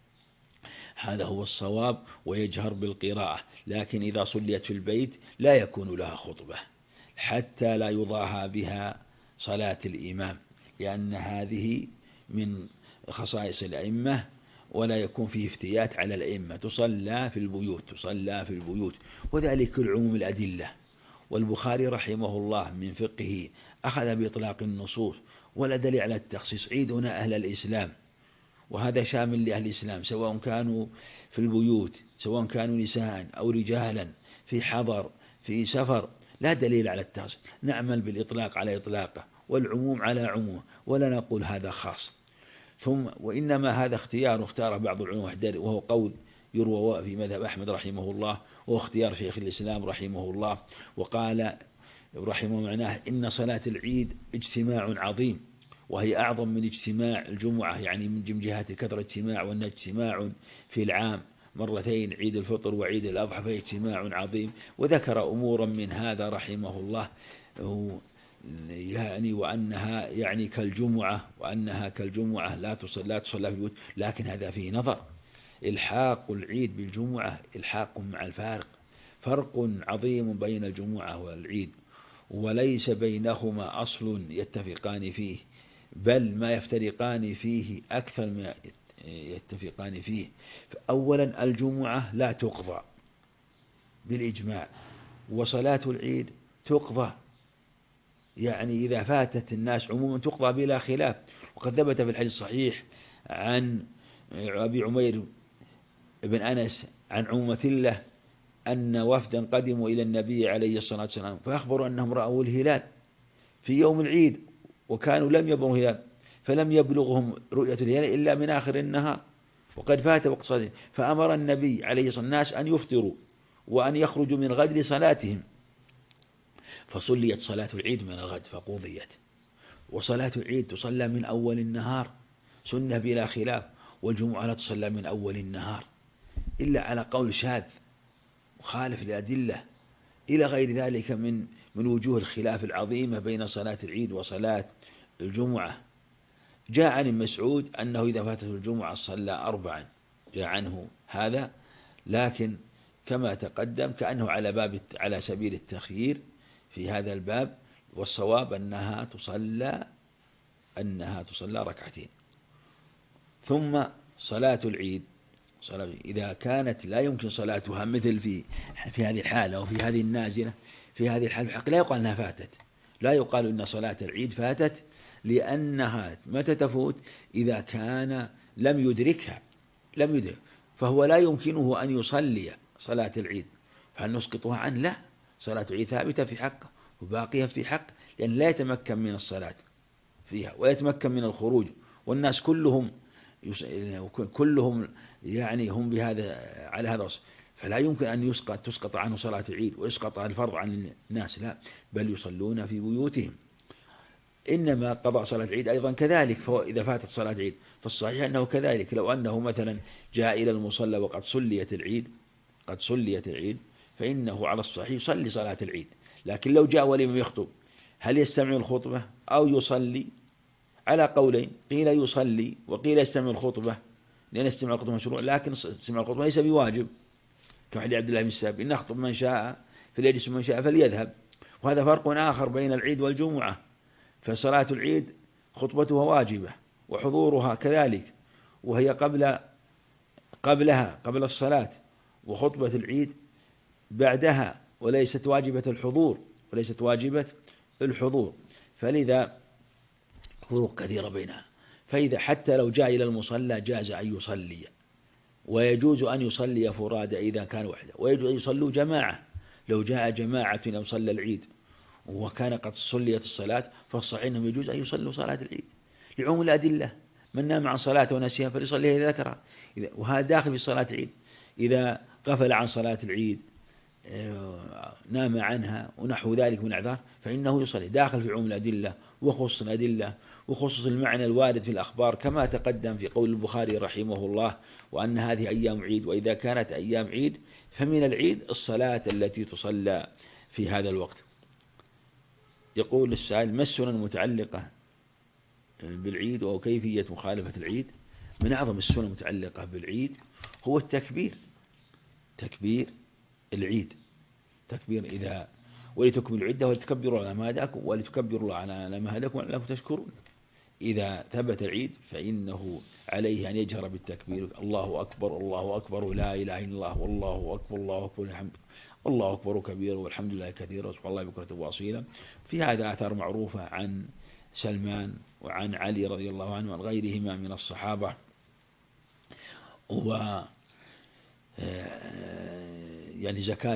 هذا هو الصواب، ويجهر بالقراءة. لكن إذا صليت في البيت لا يكون لها خطبة حتى لا يضاهى بها صلاة الإمام، لأن هذه من خصائص الأئمة ولا يكون فيه افتيات على الأئمة، تصلى في البيوت، وذلك العموم الأدلة. والبخاري رحمه الله من فقهه أخذ بإطلاق النصوص ولا دليل على التخصيص: عيدنا أهل الإسلام، وهذا شامل لأهل الإسلام سواء كانوا في البيوت، سواء كانوا نساء أو رجالا، في حضر في سفر، لا دليل على التخصيص. نعمل بالإطلاق على إطلاقه والعموم على عمومه، ولا نقول هذا خاص. وإنما هذا اختاره بعض العلماء، وهو قول يروى في مذهب أحمد رحمه الله، واختيار شيخ الإسلام رحمه الله. وقال رحمه معناه: إن صلاة العيد اجتماع عظيم، وهي أعظم من اجتماع الجمعة، يعني من جهة كثرة اجتماع، وأن اجتماع في العام مرتين، عيد الفطر وعيد الأضحى، فهي اجتماع عظيم. وذكر أمورا من هذا رحمه الله يعني وأنها يعني كالجمعة، وأنها كالجمعة لا تصلى في البيوت، لكن هذا فيه نظر. إلحاق العيد بالجمعة إلحاق مع الفارق، فرق عظيم بين الجمعة والعيد، وليس بينهما أصل يتفقان فيه، بل ما يفترقان فيه أكثر ما يتفقان فيه. أولا الجمعة لا تقضى بالإجماع، وصلاة العيد تقضى، يعني إذا فاتت الناس عموما تقضى بلا خلاف. وقد ثبت في الحديث الصحيح عن أبي عمير بن أنس عن عمومة له أن وفدا قدموا إلى النبي عليه الصلاة والسلام فأخبروا أنهم رأوا الهلال في يوم العيد، وكانوا لم يبروا الهلال، فلم يبلغهم رؤية الهلال إلا من آخر النهار وقد فات وقت صلاة، فأمر النبي عليه الصلاة والسلام الناس أن يفطروا وأن يخرجوا من غد لصلاتهم، فصليت صلاة العيد من الغد فقضيت. وصلاة العيد تصلى من أول النهار سنة بلا خلاف، والجمعة لا تصلى من أول النهار إلا على قول شاذ مخالف لأدلة، إلى غير ذلك من وجوه الخلاف العظيمة بين صلاة العيد وصلاة الجمعة. جاء عن ابن مسعود أنه إذا فاتته الجمعة صلى 4، جاء عنه هذا، لكن كما تقدم كأنه على سبيل التخيير في هذا الباب، والصواب أنها تصلى ركعتين. ثم صلاة العيد إذا كانت لا يمكن صلاتها مثل في هذه الحالة أو في هذه النازلة، في هذه الحالة الحق لا يقال أنها فاتت، لا يقال إن صلاة العيد فاتت، لأنها متى تفوت؟ إذا كان لم يدرك، فهو لا يمكنه أن يصلي صلاة العيد، فهل نسقطها عنه؟ لا، صلاة العيد ثابتة في حقه وباقية في حق، لأن لا يتمكن من الصلاة فيها ولا يتمكن من الخروج، والناس كلهم يعني هم بهذا على هذا الوصف، فلا يمكن أن تسقط عنه صلاة العيد ويسقط الفرض عن الناس، لا، بل يصلون في بيوتهم. إنما قضاء صلاة العيد أيضا كذلك، فإذا فاتت صلاة العيد فالصحيح أنه كذلك، لو أنه مثلا جاء إلى المصلى وقد صليت العيد فإنه على الصحيح يصلي صلاة العيد. لكن لو جاء ولم يخطب هل يستمع الخطبة أو يصلي؟ على قولين، قيل يصلي وقيل يستمع الخطبة، لأن استماع الخطبة مشروع، لكن استماع الخطبة ليس بواجب، كما حديث عبد الله بن السائب إن أخطب من شاء فليجلس من شاء فليذهب. وهذا فرق آخر بين العيد والجمعة، فصلاة العيد خطبتها واجبة وحضورها كذلك، وهي قبل الصلاة، وخطبة العيد بعدها، وليست واجبة الحضور، فلذا فروق كثيرة بينها. فإذا حتى لو جاء إلى المصلى جاز أن يصلي، ويجوز أن يصلي فرادى إذا كان وحده، ويجوز أن يصلوا جماعة. لو جاء جماعة إلى مصلى العيد وكان قد صليت الصلاة فالصحيح أنهم يجوز أن يصلوا صلاة العيد لعموم الأدلة، من نام عن صلاة ونسيها فليصليها إذا ذكرها، وهذا داخل في صلاة العيد. إذا غفل عن صلاة العيد نام عنها ونحو ذلك من أعذار فإنه يصلي، داخل في عموم الأدلة وخصوص الأدلة وخصوص المعنى الوارد في الأخبار، كما تقدم في قول البخاري رحمه الله وأن هذه أيام عيد، وإذا كانت أيام عيد فمن العيد الصلاة التي تصلى في هذا الوقت. يقول السائل: ما السنن المتعلقة بالعيد وكيفية مخالفة العيد؟ من أعظم السنن المتعلقة بالعيد هو تكبير العيد، إذا ولتكملوا العدة ولتكبروا على ما هداكم ولتكبروا على ما هداكم ولعلكم تشكرون. إذا ثبت العيد فإنه عليه أن يجهر بالتكبير: الله أكبر الله أكبر لا إله إلا الله والله أكبر الله أكبر الحمد الله أكبر كبيرا والحمد لله كثيرا وسبحان الله بكرة وأصيلا. في هذا آثار معروفة عن سلمان وعن علي رضي الله عنه وعن غيرهما من الصحابة. يعني زكاة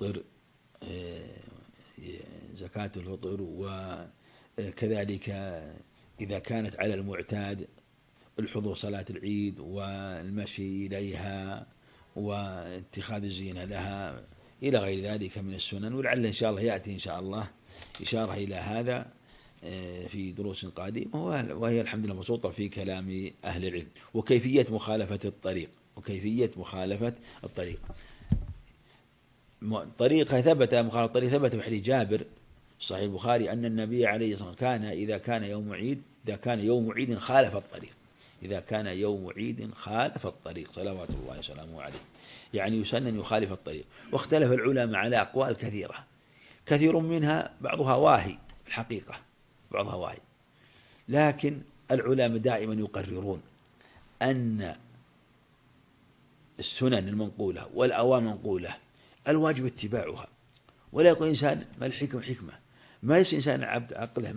الفطر وكذلك إذا كانت على المعتاد الحضور صلاة العيد والمشي إليها واتخاذ الزينة لها إلى غير ذلك من السنن، ولعل إن شاء الله يأتي إن شاء الله إشارة إلى هذا في دروس قادمة، وهي الحمد لله مبسوطة في كلام أهل العلم. وكيفية مخالفة الطريق طريقة ثبت مخالفة الطريق ثبت في حديث جابر صحيح البخاري أن النبي عليه الصلاة والسلام كان إذا كان يوم عيد خالف الطريق، إذا كان يوم عيد خالف الطريق صلوات الله وسلامه عليه، يعني يسن أن يخالف الطريق. واختلف العلماء على أقوال كثيرة، كثير منها بعضها واهي الحقيقة، بعضها واهي، لكن العلماء دائما يقررون أن السنن المنقولة والأوامر المنقولة الواجب اتباعها، ولا يقول إنسان ما الحكمة حكمة، ما يصير إنسان عبد عقله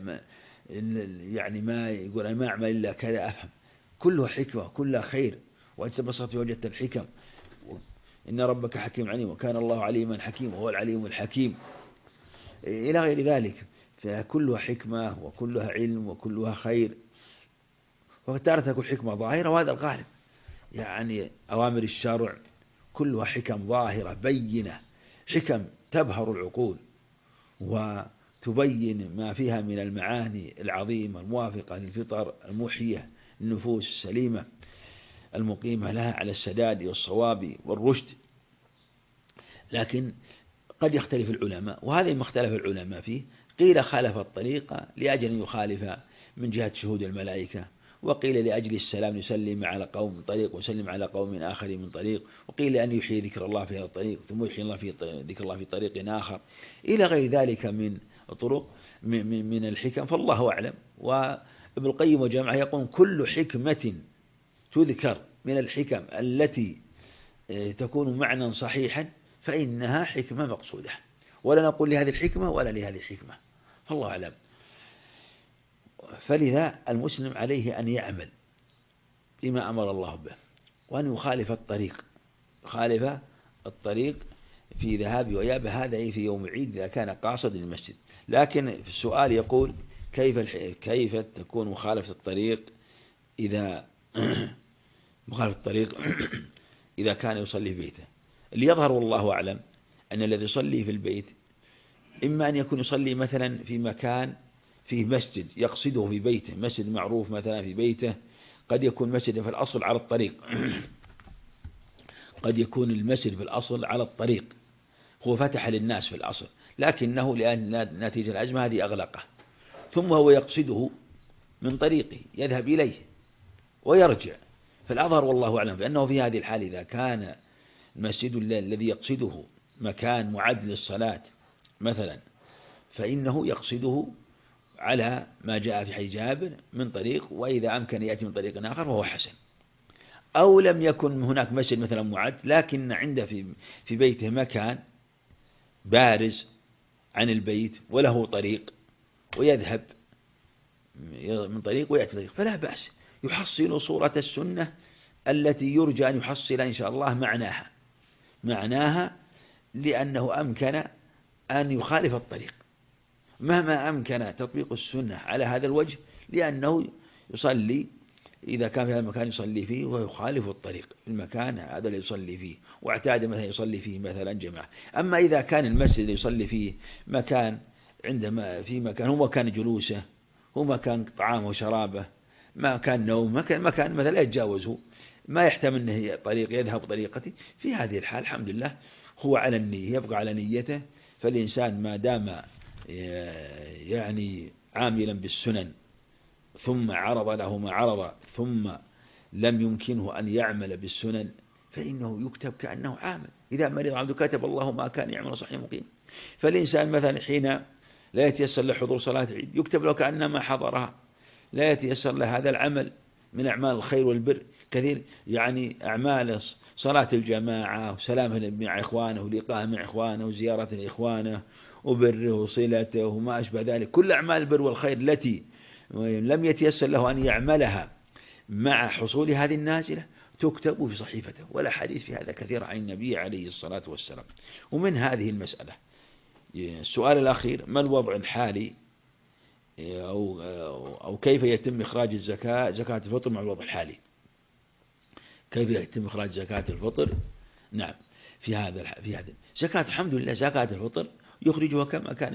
يعني ما يقول أنا ما أعمل إلا كذا أفهم، كلها حكمة كلها خير، وأنت بسطت وجدت الحكم، إن ربك حكيم عليم وكان الله عليما حكيما وهو العليم الحكيم إلى غير ذلك، فكلها حكمة وكلها علم وكلها خير. وتارة تكون حكمة ظاهرة وهذا الغالب، يعني أوامر الشرع كلها حكم ظاهرة بينة، حكم تبهر العقول وتبين ما فيها من المعاني العظيمة الموافقة للفطر المحية للنفوس السليمة المقيمة لها على السداد والصواب والرشد. لكن قد يختلف العلماء، وهذا ما اختلف العلماء فيه، قيل خالف الطريق لأجل أن يخالف من جهة شهود الملائكة، وقيل لأجل السلام يسلم على قوم من طريق ويسلم على قوم من آخر من طريق، وقيل أن يحيي ذكر الله في هذا الطريق ثم يحيي الله في ذكر الله في طريق آخر إلى غير ذلك من طرق من الحكم، فالله أعلم. وابن القيم وجماعة يقول كل حكمة تذكر من الحكم التي تكون معنى صحيحا فإنها حكمة مقصودة، ولا نقول لهذه الحكمة ولا لهذه الحكمة، فالله أعلم. فلذا المسلم عليه أن يعمل بما أمر الله به، وأن يخالف الطريق، يخالف الطريق في ذهاب وإيابة، هذا في يوم العيد إذا كان قاصد للمسجد. لكن في السؤال يقول كيف تكون مخالفة الطريق إذا مخالفة الطريق إذا كان يصلي في بيته. اللي يظهر والله أعلم أن الذي يصلي في البيت إما أن يكون يصلي مثلا في مكان فيه مسجد يقصده في بيته، مسجد معروف مثلا في بيته، قد يكون مسجد في الأصل على الطريق قد يكون المسجد في الأصل على الطريق، هو فتح للناس في الأصل، لكنه لأن نتيجة الأزمة هذه أغلقه، ثم هو يقصده من طريقه يذهب إليه ويرجع. فالأظهر والله أعلم بأنه في هذه الحال إذا كان المسجد الذي يقصده مكان معد للصلاة مثلا، فإنه يقصده على ما جاء في حديث جابر من طريق، وإذا أمكن يأتي من طريق آخر فهو حسن. أو لم يكن هناك مسجد مثلا معد، لكن عنده في بيته مكان بارز عن البيت وله طريق ويذهب من طريق ويأتي طريق، فلا بأس، يحصل صورة السنة التي يرجى أن يحصل إن شاء الله معناها لأنه أمكن أن يخالف الطريق، مهما أمكن تطبيق السنة على هذا الوجه، لأنه يصلي إذا كان في هذا المكان يصلي فيه ويخالف الطريق في المكان هذا اللي يصلي فيه، واعتاد مثلا يصلي فيه مثلا جماعة. أما إذا كان المسجد اللي يصلي فيه مكان عندما في مكان هو مكان جلوسه، هو مكان طعامه وشرابه، مكان نوم، مكان مثلا لا يتجاوزه، ما يحتمل أنه طريق يذهب طريقته، في هذه الحال الحمد لله هو على النية، يبقى على نيته. فالإنسان ما دام يعني عاملا بالسنن ثم عرض له ما عرض ثم لم يمكنه أن يعمل بالسنن فإنه يكتب كأنه عامل. إذا مرض عبد كتب الله ما كان يعمل صحيح مقيم. فالإنسان مثلا حين لا يتيسر له حضور صلاة العيد يكتب له كأنما حضرها، لا يتيسر له هذا العمل من أعمال الخير والبر كثير، يعني أعمال صلاة الجماعة وسلامه مع إخوانه ولقاءه مع إخوانه وزيارة لإخوانه وبره وصلته وما أشبه ذلك، كل أعمال البر والخير التي لم يتيسر له أن يعملها مع حصول هذه النازلة تكتب في صحيفته. ولا حديث في هذا كثير عن النبي عليه الصلاة والسلام. ومن هذه المسألة السؤال الأخير: ما الوضع الحالي أو كيف يتم إخراج زكاة الفطر مع الوضع الحالي؟ كيف يتم إخراج زكاة الفطر؟ نعم، في هذا زكاة الحمد لله زكاة الفطر يخرجها كما كان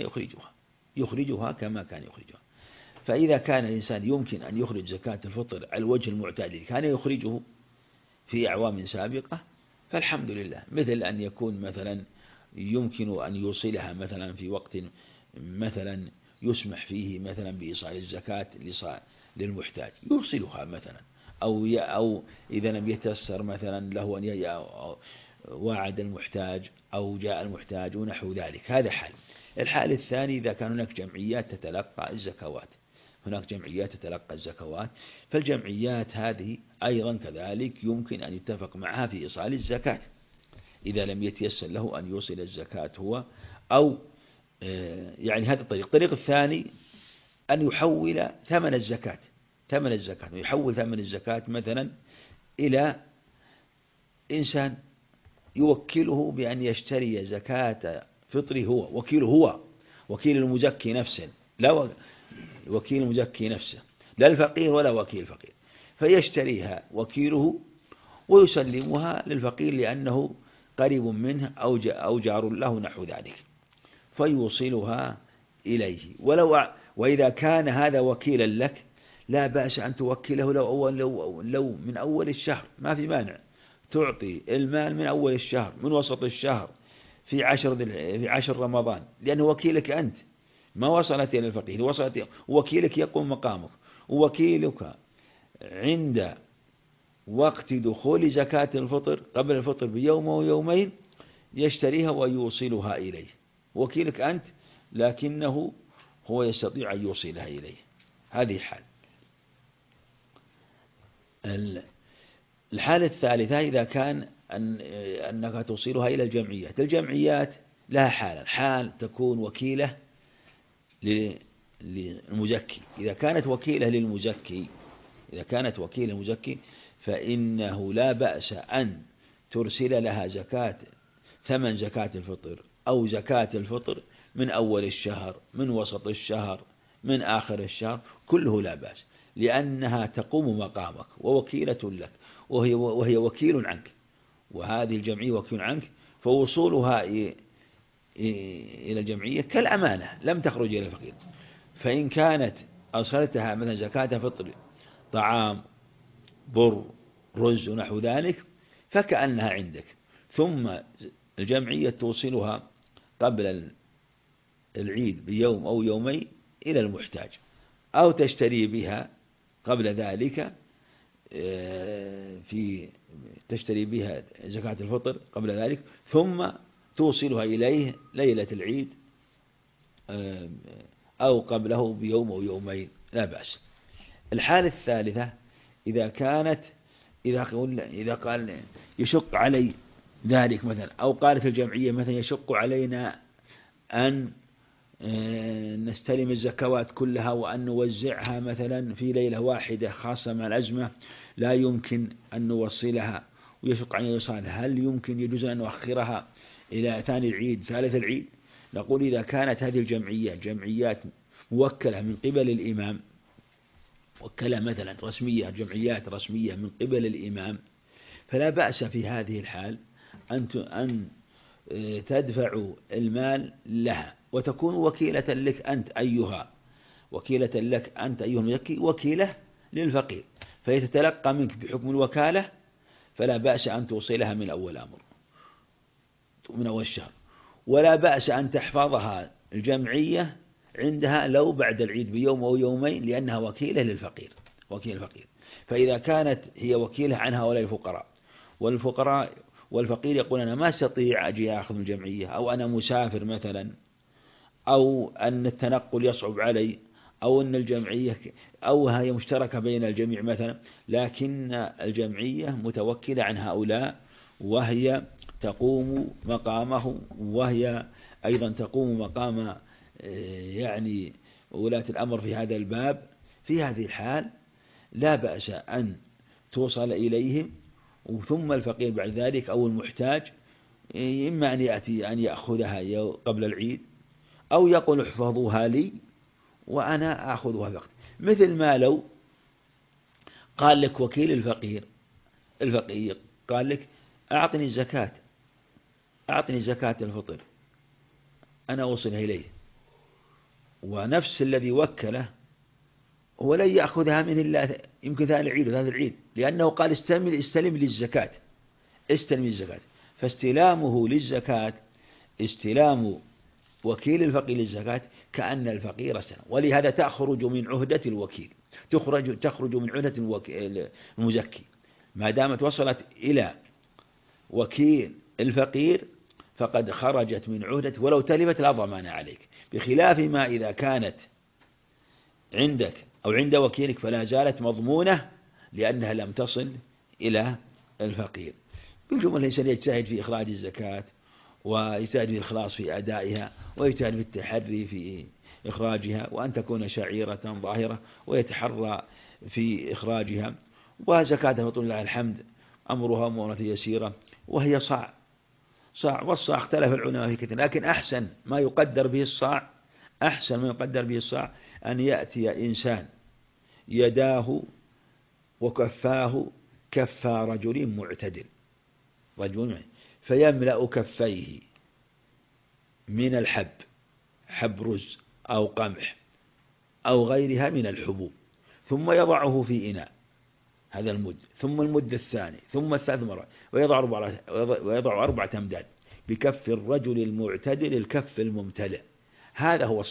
يخرجها. فإذا كان الإنسان يمكن أن يخرج زكاة الفطر على الوجه المعتاد الذي كان يخرجه في أعوام سابقة فالحمد لله، مثل أن يكون مثلا يمكن أن يوصلها مثلا في وقت مثلا يسمح فيه مثلا بإيصال الزكاة للمحتاج يوصلها مثلا، أو إذا لم يتيسر مثلا له أن وعد المحتاج أو جاء المحتاج ونحو ذلك. هذا حال. الحال الثاني إذا كان هناك جمعيات تتلقى الزكوات، هناك جمعيات تتلقى الزكوات، فالجمعيات هذه أيضا كذلك يمكن أن يتفق معها في إيصال الزكاة إذا لم يتيسر له أن يوصل الزكاة هو، أو يعني هذا الطريق. الطريق الثاني أن يحول ثمن الزكاة، ويحول ثمن الزكاة مثلا إلى إنسان يوكله بأن يشتري زكاة فطره هو، وكيل المزكي نفسه، لا وكيل المزكي نفسه، لا الفقير ولا وكيل الفقير، فيشتريها وكيله ويسلمها للفقير لأنه قريب منه أو جار له نحو ذلك، فيوصلها إليه. وإذا كان هذا وكيلا لك لا بأس أن توكله لو من أول الشهر، ما في مانع، تعطي المال من أول الشهر، من وسط الشهر، في 10 رمضان، لأنه وكيلك أنت، ما وصلت إلى الفقير، وصلت وكيلك يقوم مقامك، ووكيلك عند وقت دخول زكاة الفطر قبل الفطر بيوم أو يومين يشتريها ويوصلها إليه، وكيلك أنت لكنه هو يستطيع أن يوصلها إليه. هذه حال. الحالة الثالثة إذا كان أنك توصلها إلى الجمعيات. الجمعيات لها حال تكون وكيلة للمزكي. إذا كانت وكيلة للمزكي فإنه لا بأس أن ترسل لها ثمن زكاة الفطر أو زكاة الفطر من أول الشهر، من وسط الشهر، من آخر الشهر، كله لا بأس، لأنها تقوم مقامك ووكيلة لك، وهي وكيل عنك، وهذه الجمعية وكيل عنك، فوصولها إلى الجمعية كالأمانة لم تخرج إلى الفقير. فإن كانت أرسلتها مثلا زكاة فطر طعام بر رز ونحو ذلك فكأنها عندك، ثم الجمعية توصلها قبل العيد بيوم أو يومين إلى المحتاج، أو تشتري بها قبل ذلك تشتري بها زكاة الفطر قبل ذلك، ثم توصلها إليه ليلة العيد أو قبله بيوم أو يومين، لا بأس. الحالة الثالثة إذا قال يشق علي ذلك مثلا، أو قالت الجمعية مثلا يشق علينا أن نستلم الزكوات كلها وأن نوزعها مثلا في ليلة واحدة، خاصة مع الأزمة لا يمكن أن نوصلها ويشق علينا إيصالها، هل يمكن يجوز أن نؤخرها إلى ثاني العيد ثالث العيد؟ نقول إذا كانت هذه جمعيات موكلة من قبل الإمام، وكلة مثلا جمعيات رسمية من قبل الإمام، فلا بأس في هذه الحال أن تدفع المال لها، وتكون وكيلة لك أنت أيها المزكي، وكيلة للفقير، فيتتلقى منك بحكم الوكالة، فلا بأس أن توصلها من أول الشهر، ولا بأس أن تحفظها الجمعية عندها لو بعد العيد بيوم أو يومين، لأنها وكيلة للفقير، فإذا كانت هي وكيلة عن هؤلاء والفقير يقول أنا ما أستطيع أجي أخذ الجمعية، أو أنا مسافر مثلا، أو أن التنقل يصعب علي، أو أن الجمعية أو هي مشتركة بين الجميع مثلا، لكن الجمعية متوكلة عن هؤلاء وهي تقوم مقامه، وهي أيضا تقوم مقام يعني ولاة الأمر في هذا الباب. في هذه الحال لا بأس أن توصل إليهم، ثم الفقير بعد ذلك أو المحتاج إما أن يأتي أن يأخذها قبل العيد، أو يقول احفظوها لي وأنا أخذها وقت، مثل ما لو قال لك وكيل الفقير قال لك أعطني زكاة الفطر أنا أوصلها إليه، ونفس الذي وكله هو لن يأخذها منه إلا يمكن ثاني العيد لأنه قال استلم للزكاة، فاستلامه للزكاة استلام وكيل الفقير للزكاة كأن الفقير سنة، ولهذا تخرج من عهدة الوكيل، تخرج من عهدة المزكي ما دامت وصلت إلى وكيل الفقير فقد خرجت من عهدة، ولو تلفت لا ضمان عليك، بخلاف ما إذا كانت عندك أو عند وكيلك فلا زالت مضمونة لأنها لم تصل إلى الفقير. بالجملة الإنسان يجتهد في إخراج الزكاة، ويجتهد في الإخلاص في أدائها، ويجتهد في التحري في إخراجها، وأن تكون شعيرة ظاهرة، ويتحرى في إخراجها. وزكاة فطر الله الحمد أمرها مؤونة يسيرة، وهي صاع. والصاع اختلف العلماء في كثير، لكن أحسن ما يقدر به الصاع أن يأتي إنسان يداه وكفاه كف رجل معتدل، فيملأ كفيه من الحب، حب رز أو قمح أو غيرها من الحبوب، ثم يضعه في إناء، هذا المد، ثم المد الثاني، ثم الثالث مرة، ويضع 4 أمداد بكف الرجل المعتدل الكف الممتلئ. هذا هو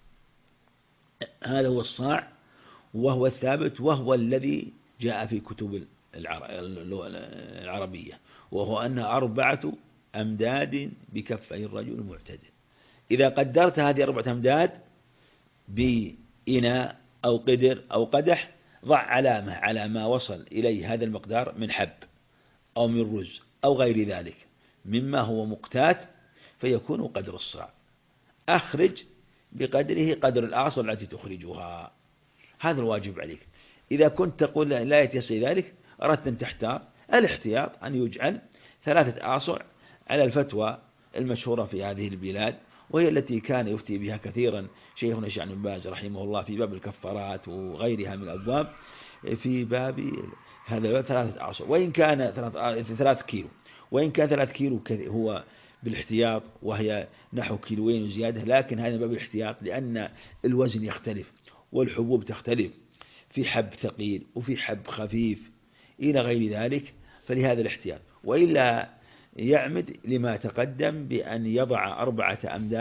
الصاع، وهو الثابت، وهو الذي جاء في كتب العربية، وهو أن 4 أمداد بكفي الرجل المعتدل. إذا قدرت هذه 4 أمداد بإناء أو قدر أو قدح، ضع علامة على ما وصل إليه هذا المقدار من حب أو من رز أو غير ذلك مما هو مقتات، فيكون قدر الصاع. أخرج بقدره قدر الأعصر التي تخرجها، هذا الواجب عليك. إذا كنت تقول لا يتيسر ذلك، أردت أن تحتار، الاحتياط أن يجعل 3 أعصر على الفتوى المشهورة في هذه البلاد، وهي التي كان يفتي بها كثيرا شيخنا الشيخ بن باز رحمه الله في باب الكفارات وغيرها من الأبواب، في باب هذا 3 أعصر، وإن كان 3 كيلو، وإن كان 3 كيلو هو بالاحتياط وهي نحو 2 كيلو وزيادة، لكن هذا باب الاحتياط لأن الوزن يختلف والحبوب تختلف، في حب ثقيل وفي حب خفيف إلى غير ذلك، فلهذا الاحتياط. وإلا يعمد لما تقدم بأن يضع 4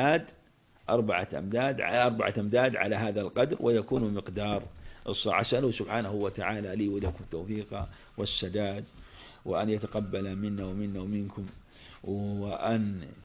أمداد على هذا القدر، ويكون مقدار الصاع. أسأله سبحانه وتعالى لي ولكم التوفيق والسداد، وأن يتقبل منا ومنكم، وأن